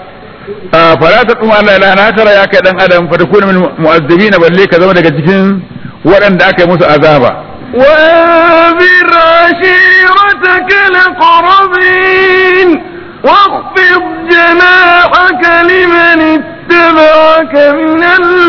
fara ta tsuma Allah ilaha nakara ya kai dan adam fa takuna min mu'azzibina, balle ka zama daga cikin waɗanda aka yi musu azaba. وأنذر عشيرتك الأقربين واخفض جناحك لمن اتبعك من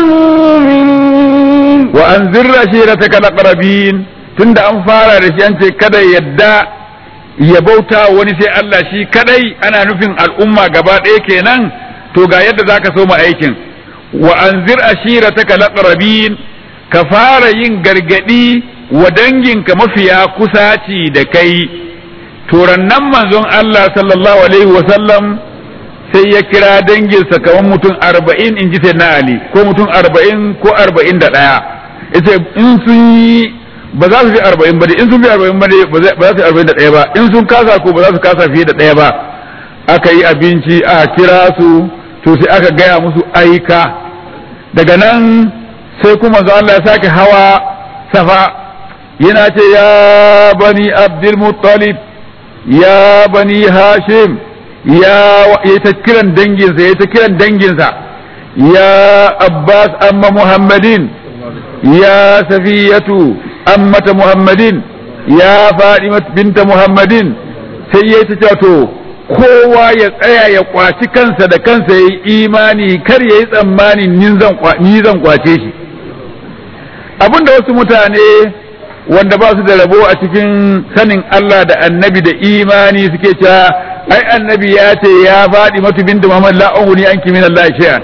المؤمنين. وأنذر عشيرتك الأقربين tunda an fara da shi an ce kada yadda ya bauta wani sai Allah shi kadai, ana nufin al'umma gaba ɗaya kenan. To ga yadda zaka so mu aikin. wa anzir ashirataka laqrabin, ka fara yin gargadi wa danginka mafiya kusaci da kai. Turannan manzon Allah sallallahu alaihi wa sallam sai ya kira danginsa kamar mutum arba'in in ji sai na Ali, ko mutum arba'in ko arba'in da ɗaya. Yace in sun yi ba za su fi arba'in ba, in sun fi arba'in ba ba za su fi arba'in da ɗaya ba, in sun kasa ko ba za su kasa fiye da ɗaya ba. Aka yi abinci aka kira su, to sai aka gaya musu aika. Daga nan sai kuma manzo Allah ya sake hawa safa, yana ce ya bani Abdul Muttalib, ya bani Hashim, ya ya ta kiran danginsa, ya ta kiran danginsa, ya Abbas amma Muhammadin, ya Safiyatu ammata Muhammadin, ya Fatima binta Muhammadin. Sai ya ta ce to kowa ya tsaya ya kwaci kansa da kansa, ya yi imani, kar ya yi tsammanin ni zan kwace shi. Abinda wasu mutane wanda ba su da rabo a cikin sanin Allah da annabi da imani suke cewa ai annabi ya ce ya faɗi matu binta Muhammad la ugni anki min Allah shay'an,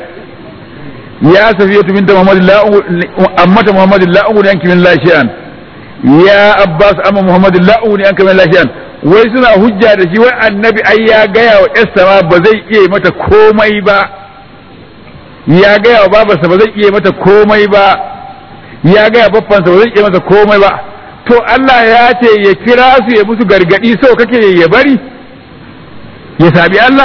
ya Safiyatu binta Muhammad la ammata Muhammad la ugni anki min Allah shay'an, ya Abbas amma Muhammad la ugni anki min Allah shay'an. Wai suna hujja da shi, wai annabi ai ya gaya wa Esther ba zai iya mata komai ba, ya gaya wa babarsa ba zai iya mata komai ba, ya gaya babbansa ba zai iya mata komai ba. To Allah ya ce ya kira su ya musu gargadi, so kake ya bari ya sabi Allah?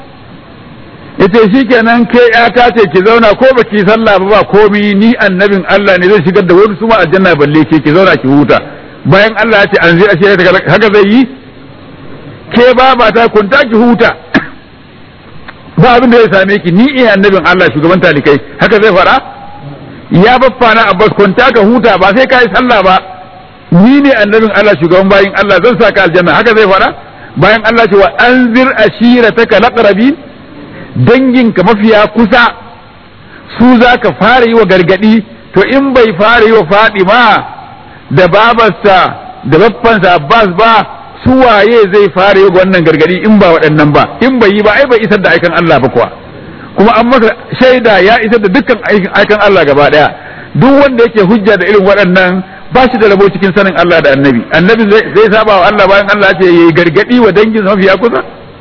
Ya ce shi kenan ke ta ce ki zauna ko ba ki sallah ba ba komi, ni annabin Allah ne zai shigar da wani su ma aljanna balle ke ki zauna ki huta. Bayan Allah ya ce an zai ashe haka zai yi? Ke ba ba ta kunta ki huta, ba abin da ya same ki, ni iya annabin Allah shugaban talikai, haka zai fara? Ya baffa na Abbas kunta ka huta, ba sai ka yi sallah ba, ni ne annabin Allah shugaban bayin Allah, zan saka aljanna, haka zai fara? Bayan Allah ce wa anzir ashirataka laqrabin, danginka mafiya kusa su za ka fara yi wa gargadi. To in bai fara yi wa Fadima da babarsa da baffansa Abbas ba, su waye zai fara yi wannan gargadi in ba waɗannan ba? In bai yi ba ai bai isar da aikan Allah ba kuwa, kuma an masa shaida ya isar da dukkan aikan Allah gaba daya. Duk wanda yake hujja da irin waɗannan ba shi da rabo cikin sanin Allah da annabi. Annabi zai saba wa Allah bayan Allah ce yayi gargadi wa dangin mafiya kusa.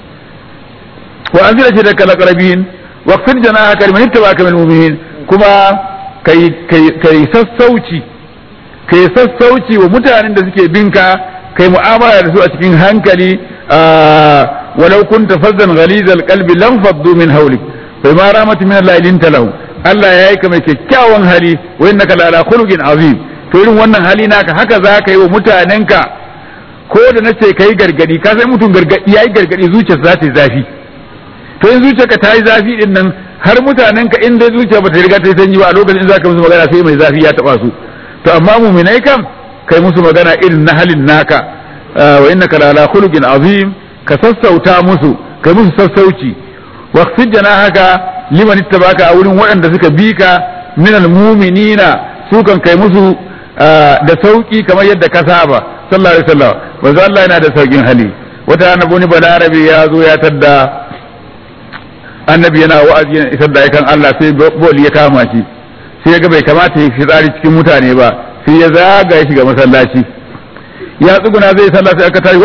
Wa anzila shi da kalaqrabin wa qfid janahaka liman ittaba'aka minal mu'minin, kuma kai kai kai sassauci kai sassauci wa mutanen da suke binka, kai mu'amala da su a cikin hankali. walau kunta fazzan ghalizal qalbi lam faddu min hawlik fa ma ramatu min Allah linta lahu. Allah ya yi ka mai kyakkyawan hali, wa innaka la ala khuluqin azim. To irin wannan hali naka haka za ka yi wa mutanenka. Ko da nace kai gargadi, ka sai mutum gargadi yayi gargadi zuciyarsa za ta yi zafi. To in zuciyarka ta yi zafi din nan, har mutanenka in dai zuciya ba ta riga ta yi sanyi ba, a lokacin za ka musu magana sai mai zafi ya taba su. To amma mu'minai kam kai musu magana irin na halin naka. wa innaka la ala khuluqin azim, ka sassauta musu, kai musu sassauci. waqfid janahaka liman ittabaka, a wurin waɗanda suka bi ka minal mu'minina, su kan kai musu da sauki kamar yadda ka saba. Sallallahu alaihi wasallam manzo Allah yana da saukin hali. Wata annabi ne balarabe ya zo ya tadda annabi yana wa'azi yana isar da aikan Allah, sai bol ya kama shi, sai ya ga bai kamata ya fitsari cikin mutane ba, sai ya zaga ya shiga masallaci. Ya tsuguna zai sallah sai aka tayi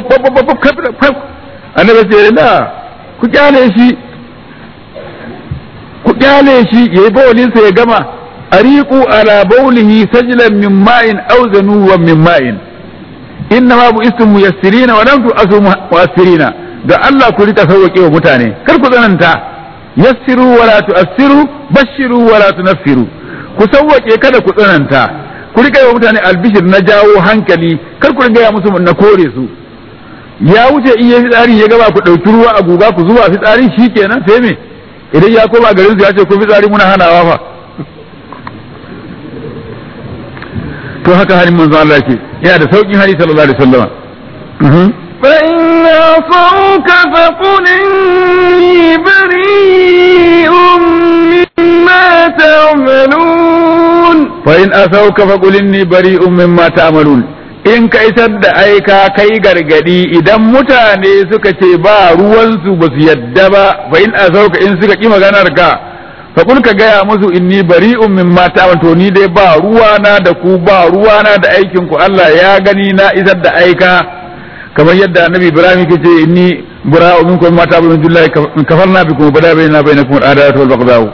wa annabi ce la ku kyale shi ku kyale shi yayi bawlin sa ya gama, ariqu ala bawlihi sajlan min ma'in aw zanuwan min ma'in inna ma bu'istum muyassirina wa lam tu'asu mu'assirina ga Allah ku rika sauke wa mutane kar ku tsananta yassiru wa la tu'assiru bashiru wa la tunaffiru ku sauke kada ku tsananta ku rika yi wa mutane albishir na jawo hankali kar ku riga musu na kore su ya wuce in yi fitsari ya gaba ku ɗauki ruwa a guga ku zuwa fitsarin shi kenan sai me idan ya koma garin su ya ce ku fitsari muna hanawa fa to haka halin manzo Allah ke yana da saukin hali sallallahu alaihi wasallam فإن عصوك فقل إني بريء مما تعملون فإن عصوك فقل إني بريء مما تعملون in ka isar da aika kai gargadi idan mutane suka ce ba ruwansu ba su yadda ba fa in azauka in suka ki maganar ka fa kun ka gaya musu inni bari'un mimma ta'malun to ni dai ba ruwana da ku ba ruwana da aikin ku Allah ya gani na isar da aika kamar yadda annabi Ibrahim ke ce inni bura'u minkum mimma ta'malun billahi kafarna bikum bada bainana bainakum al-adawatu wal baghdau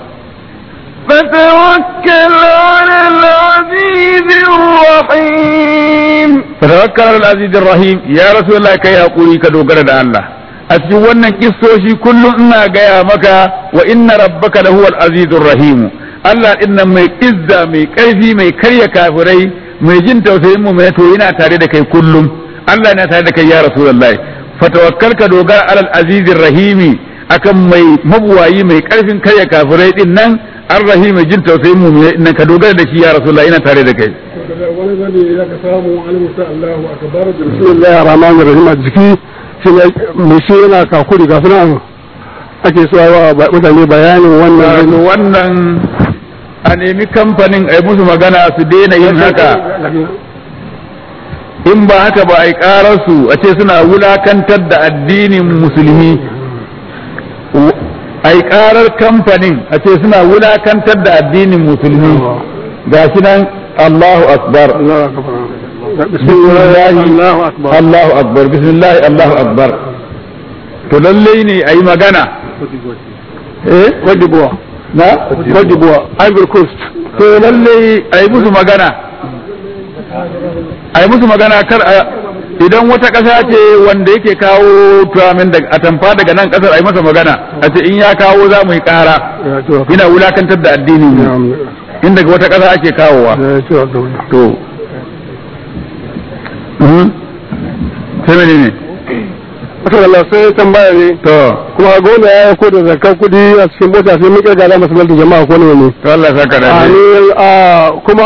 فتوكل على العزيز الرحيم فتوكل على العزيز الرحيم يا رسول الله كي يقولي كدوغر دا الله أتي wannan kissoshi kullum ina gaya maka wa inna rabbaka lahuwal azizur rahim Allah din nan mai izza mai karfi mai karya kafirai mai jin tausayin mu mai to yana tare da kai kullum Allah yana tare da kai ya rasulullahi fatawakkal ka dogara alal azizir rahimi akan mai mabuwayi mai karfin karya kafirai din nan ar-rahim mai jin tausayin mu nan ka dogara da shi ya rasulullahi ina tare da kai wani zane ya ka samu alimusa Allahu akbar bismillahir rahmanir rahim a jiki shi mai shi yana kakuri ga sunan ake so wa mutane bayanin wannan wannan a nemi kamfanin ai musu magana su daina yin haka in ba haka ba ai karar su a ce suna wulakantar da addinin musulmi ai karar kamfanin a ce suna wulakantar da addinin musulmi ga shi nan Allahu akbar bismillah Allahu akbar bismillah Allahu akbar to lalle ne ayi magana eh wadibuwa na wadibuwa Ivory Coast to lalle ayi musu magana ayi musu magana kar idan wata ƙasa ce wanda yake kawo turamin da atamfa daga nan ƙasar ayi masa magana a ce in ya kawo za mu yi ƙara ina wulakantar da addini in daga wata ƙasa ake kawowa to sai mene ne Allah sai tambaya ne to kuma gona ya ko da zakar kudi a cikin mota sai muke ga masu da jama'a ko ne ne to Allah saka da kuma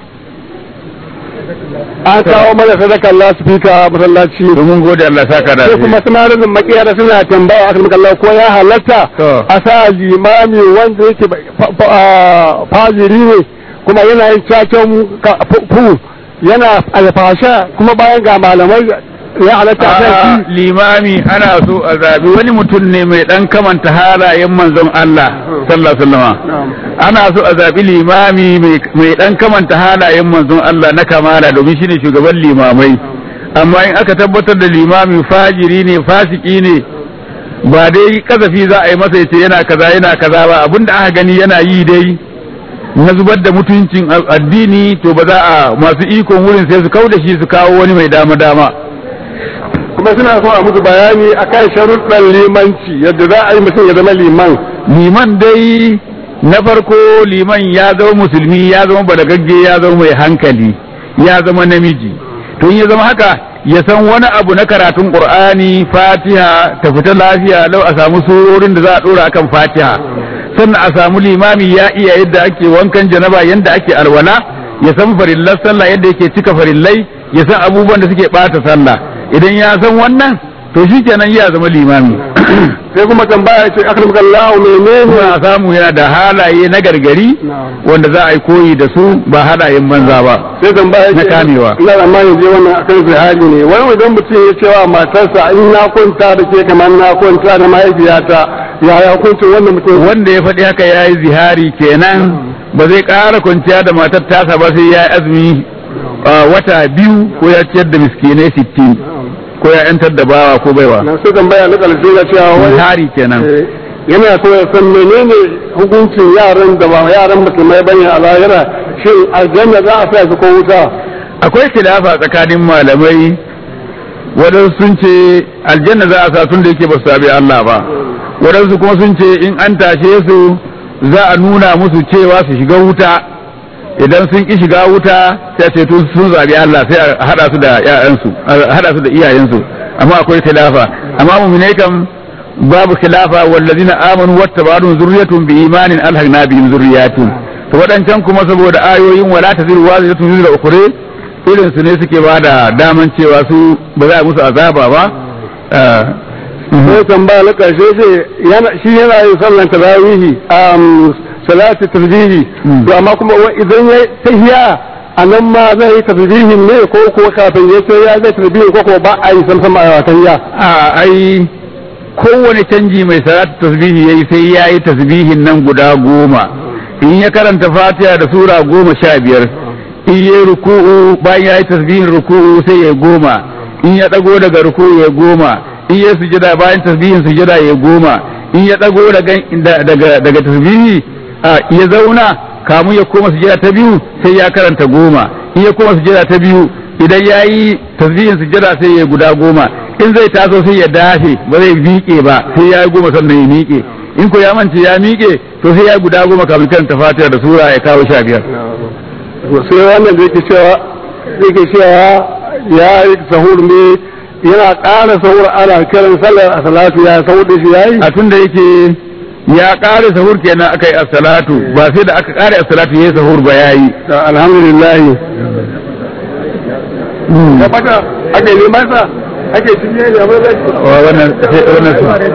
an kawo mana sadaka Allah speaker masallaci domin gode Allah saka da sai kuma suna rizin makiyar suna tambaya akan Allah ko ya halatta a sa limami wanda yake fajiri ne kuma yana yin cacan fu yana alfasha kuma bayan ga malamai ya halatta a shi limami ana so a zabi wani mutum ne mai dan kamanta halayen manzon Allah sallallahu alaihi wasallam ana so a zabi limami mai dan kamanta halayen manzon Allah na kamala domin shine shugaban limamai amma in aka tabbatar da limami fajiri ne fasiki ne ba dai kazafi za a yi masa yace yana kaza yana kaza ba abinda aka gani yana yi dai na zubar da mutuncin addini to ba za a masu ikon wurin sai su kauda shi su kawo wani mai dama dama kuma suna so a musu bayani akan sharuɗan limanci yadda za a yi mutum ya zama liman liman dai na farko liman ya zama musulmi ya zama balagagge ya zama mai hankali ya zama namiji to in ya zama haka ya san wani abu na karatun qur'ani fatiha ta fita lafiya lau a samu surorin da za a dora akan fatiha sannan a samu limami ya iya yadda ake wankan janaba yadda ake alwala ya san farillar sallah yadda yake cika farillai ya san abubuwan da suke bata sallah idan ya san wannan to shi kenan ya zama limami sai kuma tambaya ce akramaka Allah menene a samu yana da halaye na gargari wanda za a yi koyi da su ba halayen banza ba sai tambaya na kamewa ina amma ne je wannan akan zihari ne wani idan mutum ya cewa matarsa in na kwanta da ke kamar na kwanta da mahaifiyata yaya hukuncin wannan mutum wanda ya faɗi haka yayi zihari kenan ba zai ƙara kwanciya da matar tasa ba sai ya yi azumi wata biyu ko ya ciyar da miskinai sittin ko ya yantar da bawa ko baiwa na so tambaya na kalfi na cewa wani hari kenan yana so ya san menene hukuncin yaran da ba yaran musulmai bane a lahira shin aljanna za a sa su ko wuta akwai khilafa tsakanin malamai wadansu sun ce aljanna za a sa tun da yake ba su sabi Allah ba wadansu kuma sun ce in an tashe su za a nuna musu cewa su shiga wuta idan sun ki shiga wuta sai ce tun sun zabi Allah sai a hada su da ƴaƴansu a hada su da iyayensu amma akwai khilafa amma mu'minai kam babu khilafa wallazina amanu wattaba'u zurriyatun bi imanin alhaqna bihim zurriyatun to wadancan kuma saboda ayoyin wala taziru waziratun wizra ukhra irin su ne suke bada daman cewa su ba za a musu azaba ba sai tambaya na karshe shi yana yin sallan tarawihi salatu tarjihi to amma kuma idan ya tahiya anan ma zai yi tarjihin ne ko ko kafin ya sai ya zai tarjihin ko ko ba a yi samsam a tahiya a ai kowane canji mai salatu tasbihi yayi sai ya yi tasbihin nan guda goma in ya karanta fatiha da sura goma sha biyar in ya ruku'u bayan ya yi tasbihin ruku'u sai ya goma in ya dago daga ruku'u ya goma in ya sujada bayan tasbihin sujada ya goma in ya dago daga daga daga tasbihi ya zauna kamun ya koma sujada ta biyu sai ya karanta goma in ya koma sujada ta biyu idan ya yi tasbihin sujada sai ya guda goma in zai taso sai ya dafe ba zai miƙe ba sai ya yi goma sannan ya miƙe in ko ya mance ya miƙe to sai ya guda goma kamun karanta fatiha da sura ya kawo sha biyar sai wannan da yake cewa yake cewa ya yi sahur ne yana ƙara sahur ana kiran sallar a salatu ya sahur da shi yayi a tun da yake ya ƙare sahur kenan aka yi as-salatu ba sai da aka ƙare as-salatu yayi sahur ba yayi alhamdulillah ka fata ake neman sa ake cinye da ba zai wannan wannan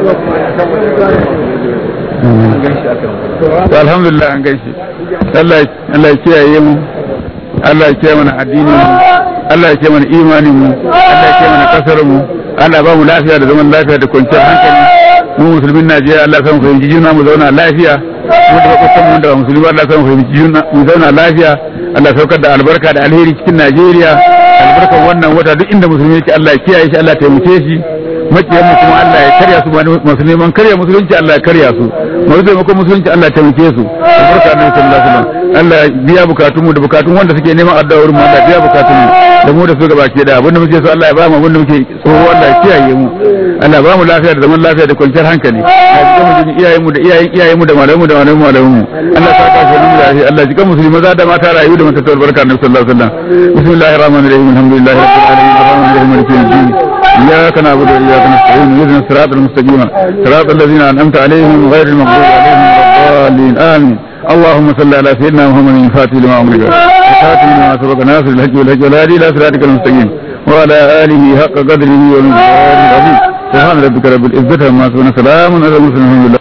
to alhamdulillah an gaishe Allah Allah ya kiyaye mu Allah ya kiyaye mana addini mu Allah ya kiyaye mana imanin mu Allah ya kiyaye mana kasar mu Allah ba mu lafiya da zaman lafiya da kwanciyar hankali mu musulmin Najeriya Allah ya samu fahimci juna mu zauna lafiya mu da bakwatan mu da musulmi Allah ya samu fahimci juna mu zauna lafiya Allah ya saukar da albarka da alheri cikin Najeriya albarkar wannan wata duk inda musulmi yake Allah ya kiyaye shi Allah ya taimake shi makiyan mu kuma Allah ya karya su masu neman karya musulunci Allah ya karya su masu taimakon musulunci Allah ya taimake su albarka annabi sallallahu alaihi wasallam Allah ya biya bukatun mu da bukatun wanda suke neman addu'a mu Allah ya biya bukatun mu da mu da su gaba ke da abinda muke so Allah ya ba mu abinda muke tsoro Allah ya kiyaye mu Allah ya ba mu lafiya da zaman lafiya da kwanciyar hankali ya ji mu jin iyayen mu da iyayen iyayen mu da malamu mu da malamu malamu mu Allah ya saka mu lafiya Allah ji kan musulmi maza da mata rayu da mata barka annabi sallallahu alaihi wasallam bismillahir rahmanir rahim alhamdulillahi rabbil alamin arrahmanir rahim maliki yawmiddin iyyaka na'budu wa iyyaka nasta'in ihdinas siratal mustaqim siratal ladzina an'amta alaihim ghayril maghdubi alaihim waladdallin amin اللهم صل على سيدنا محمد الفاتح لما أمرك وخاتم لما سبق ناصر الحج والحج والهادي إلى صراطك المستقيم وعلى آله حق قدره ومقداره العظيم سبحان ربك رب العزة عما يصفون سلام على المرسلين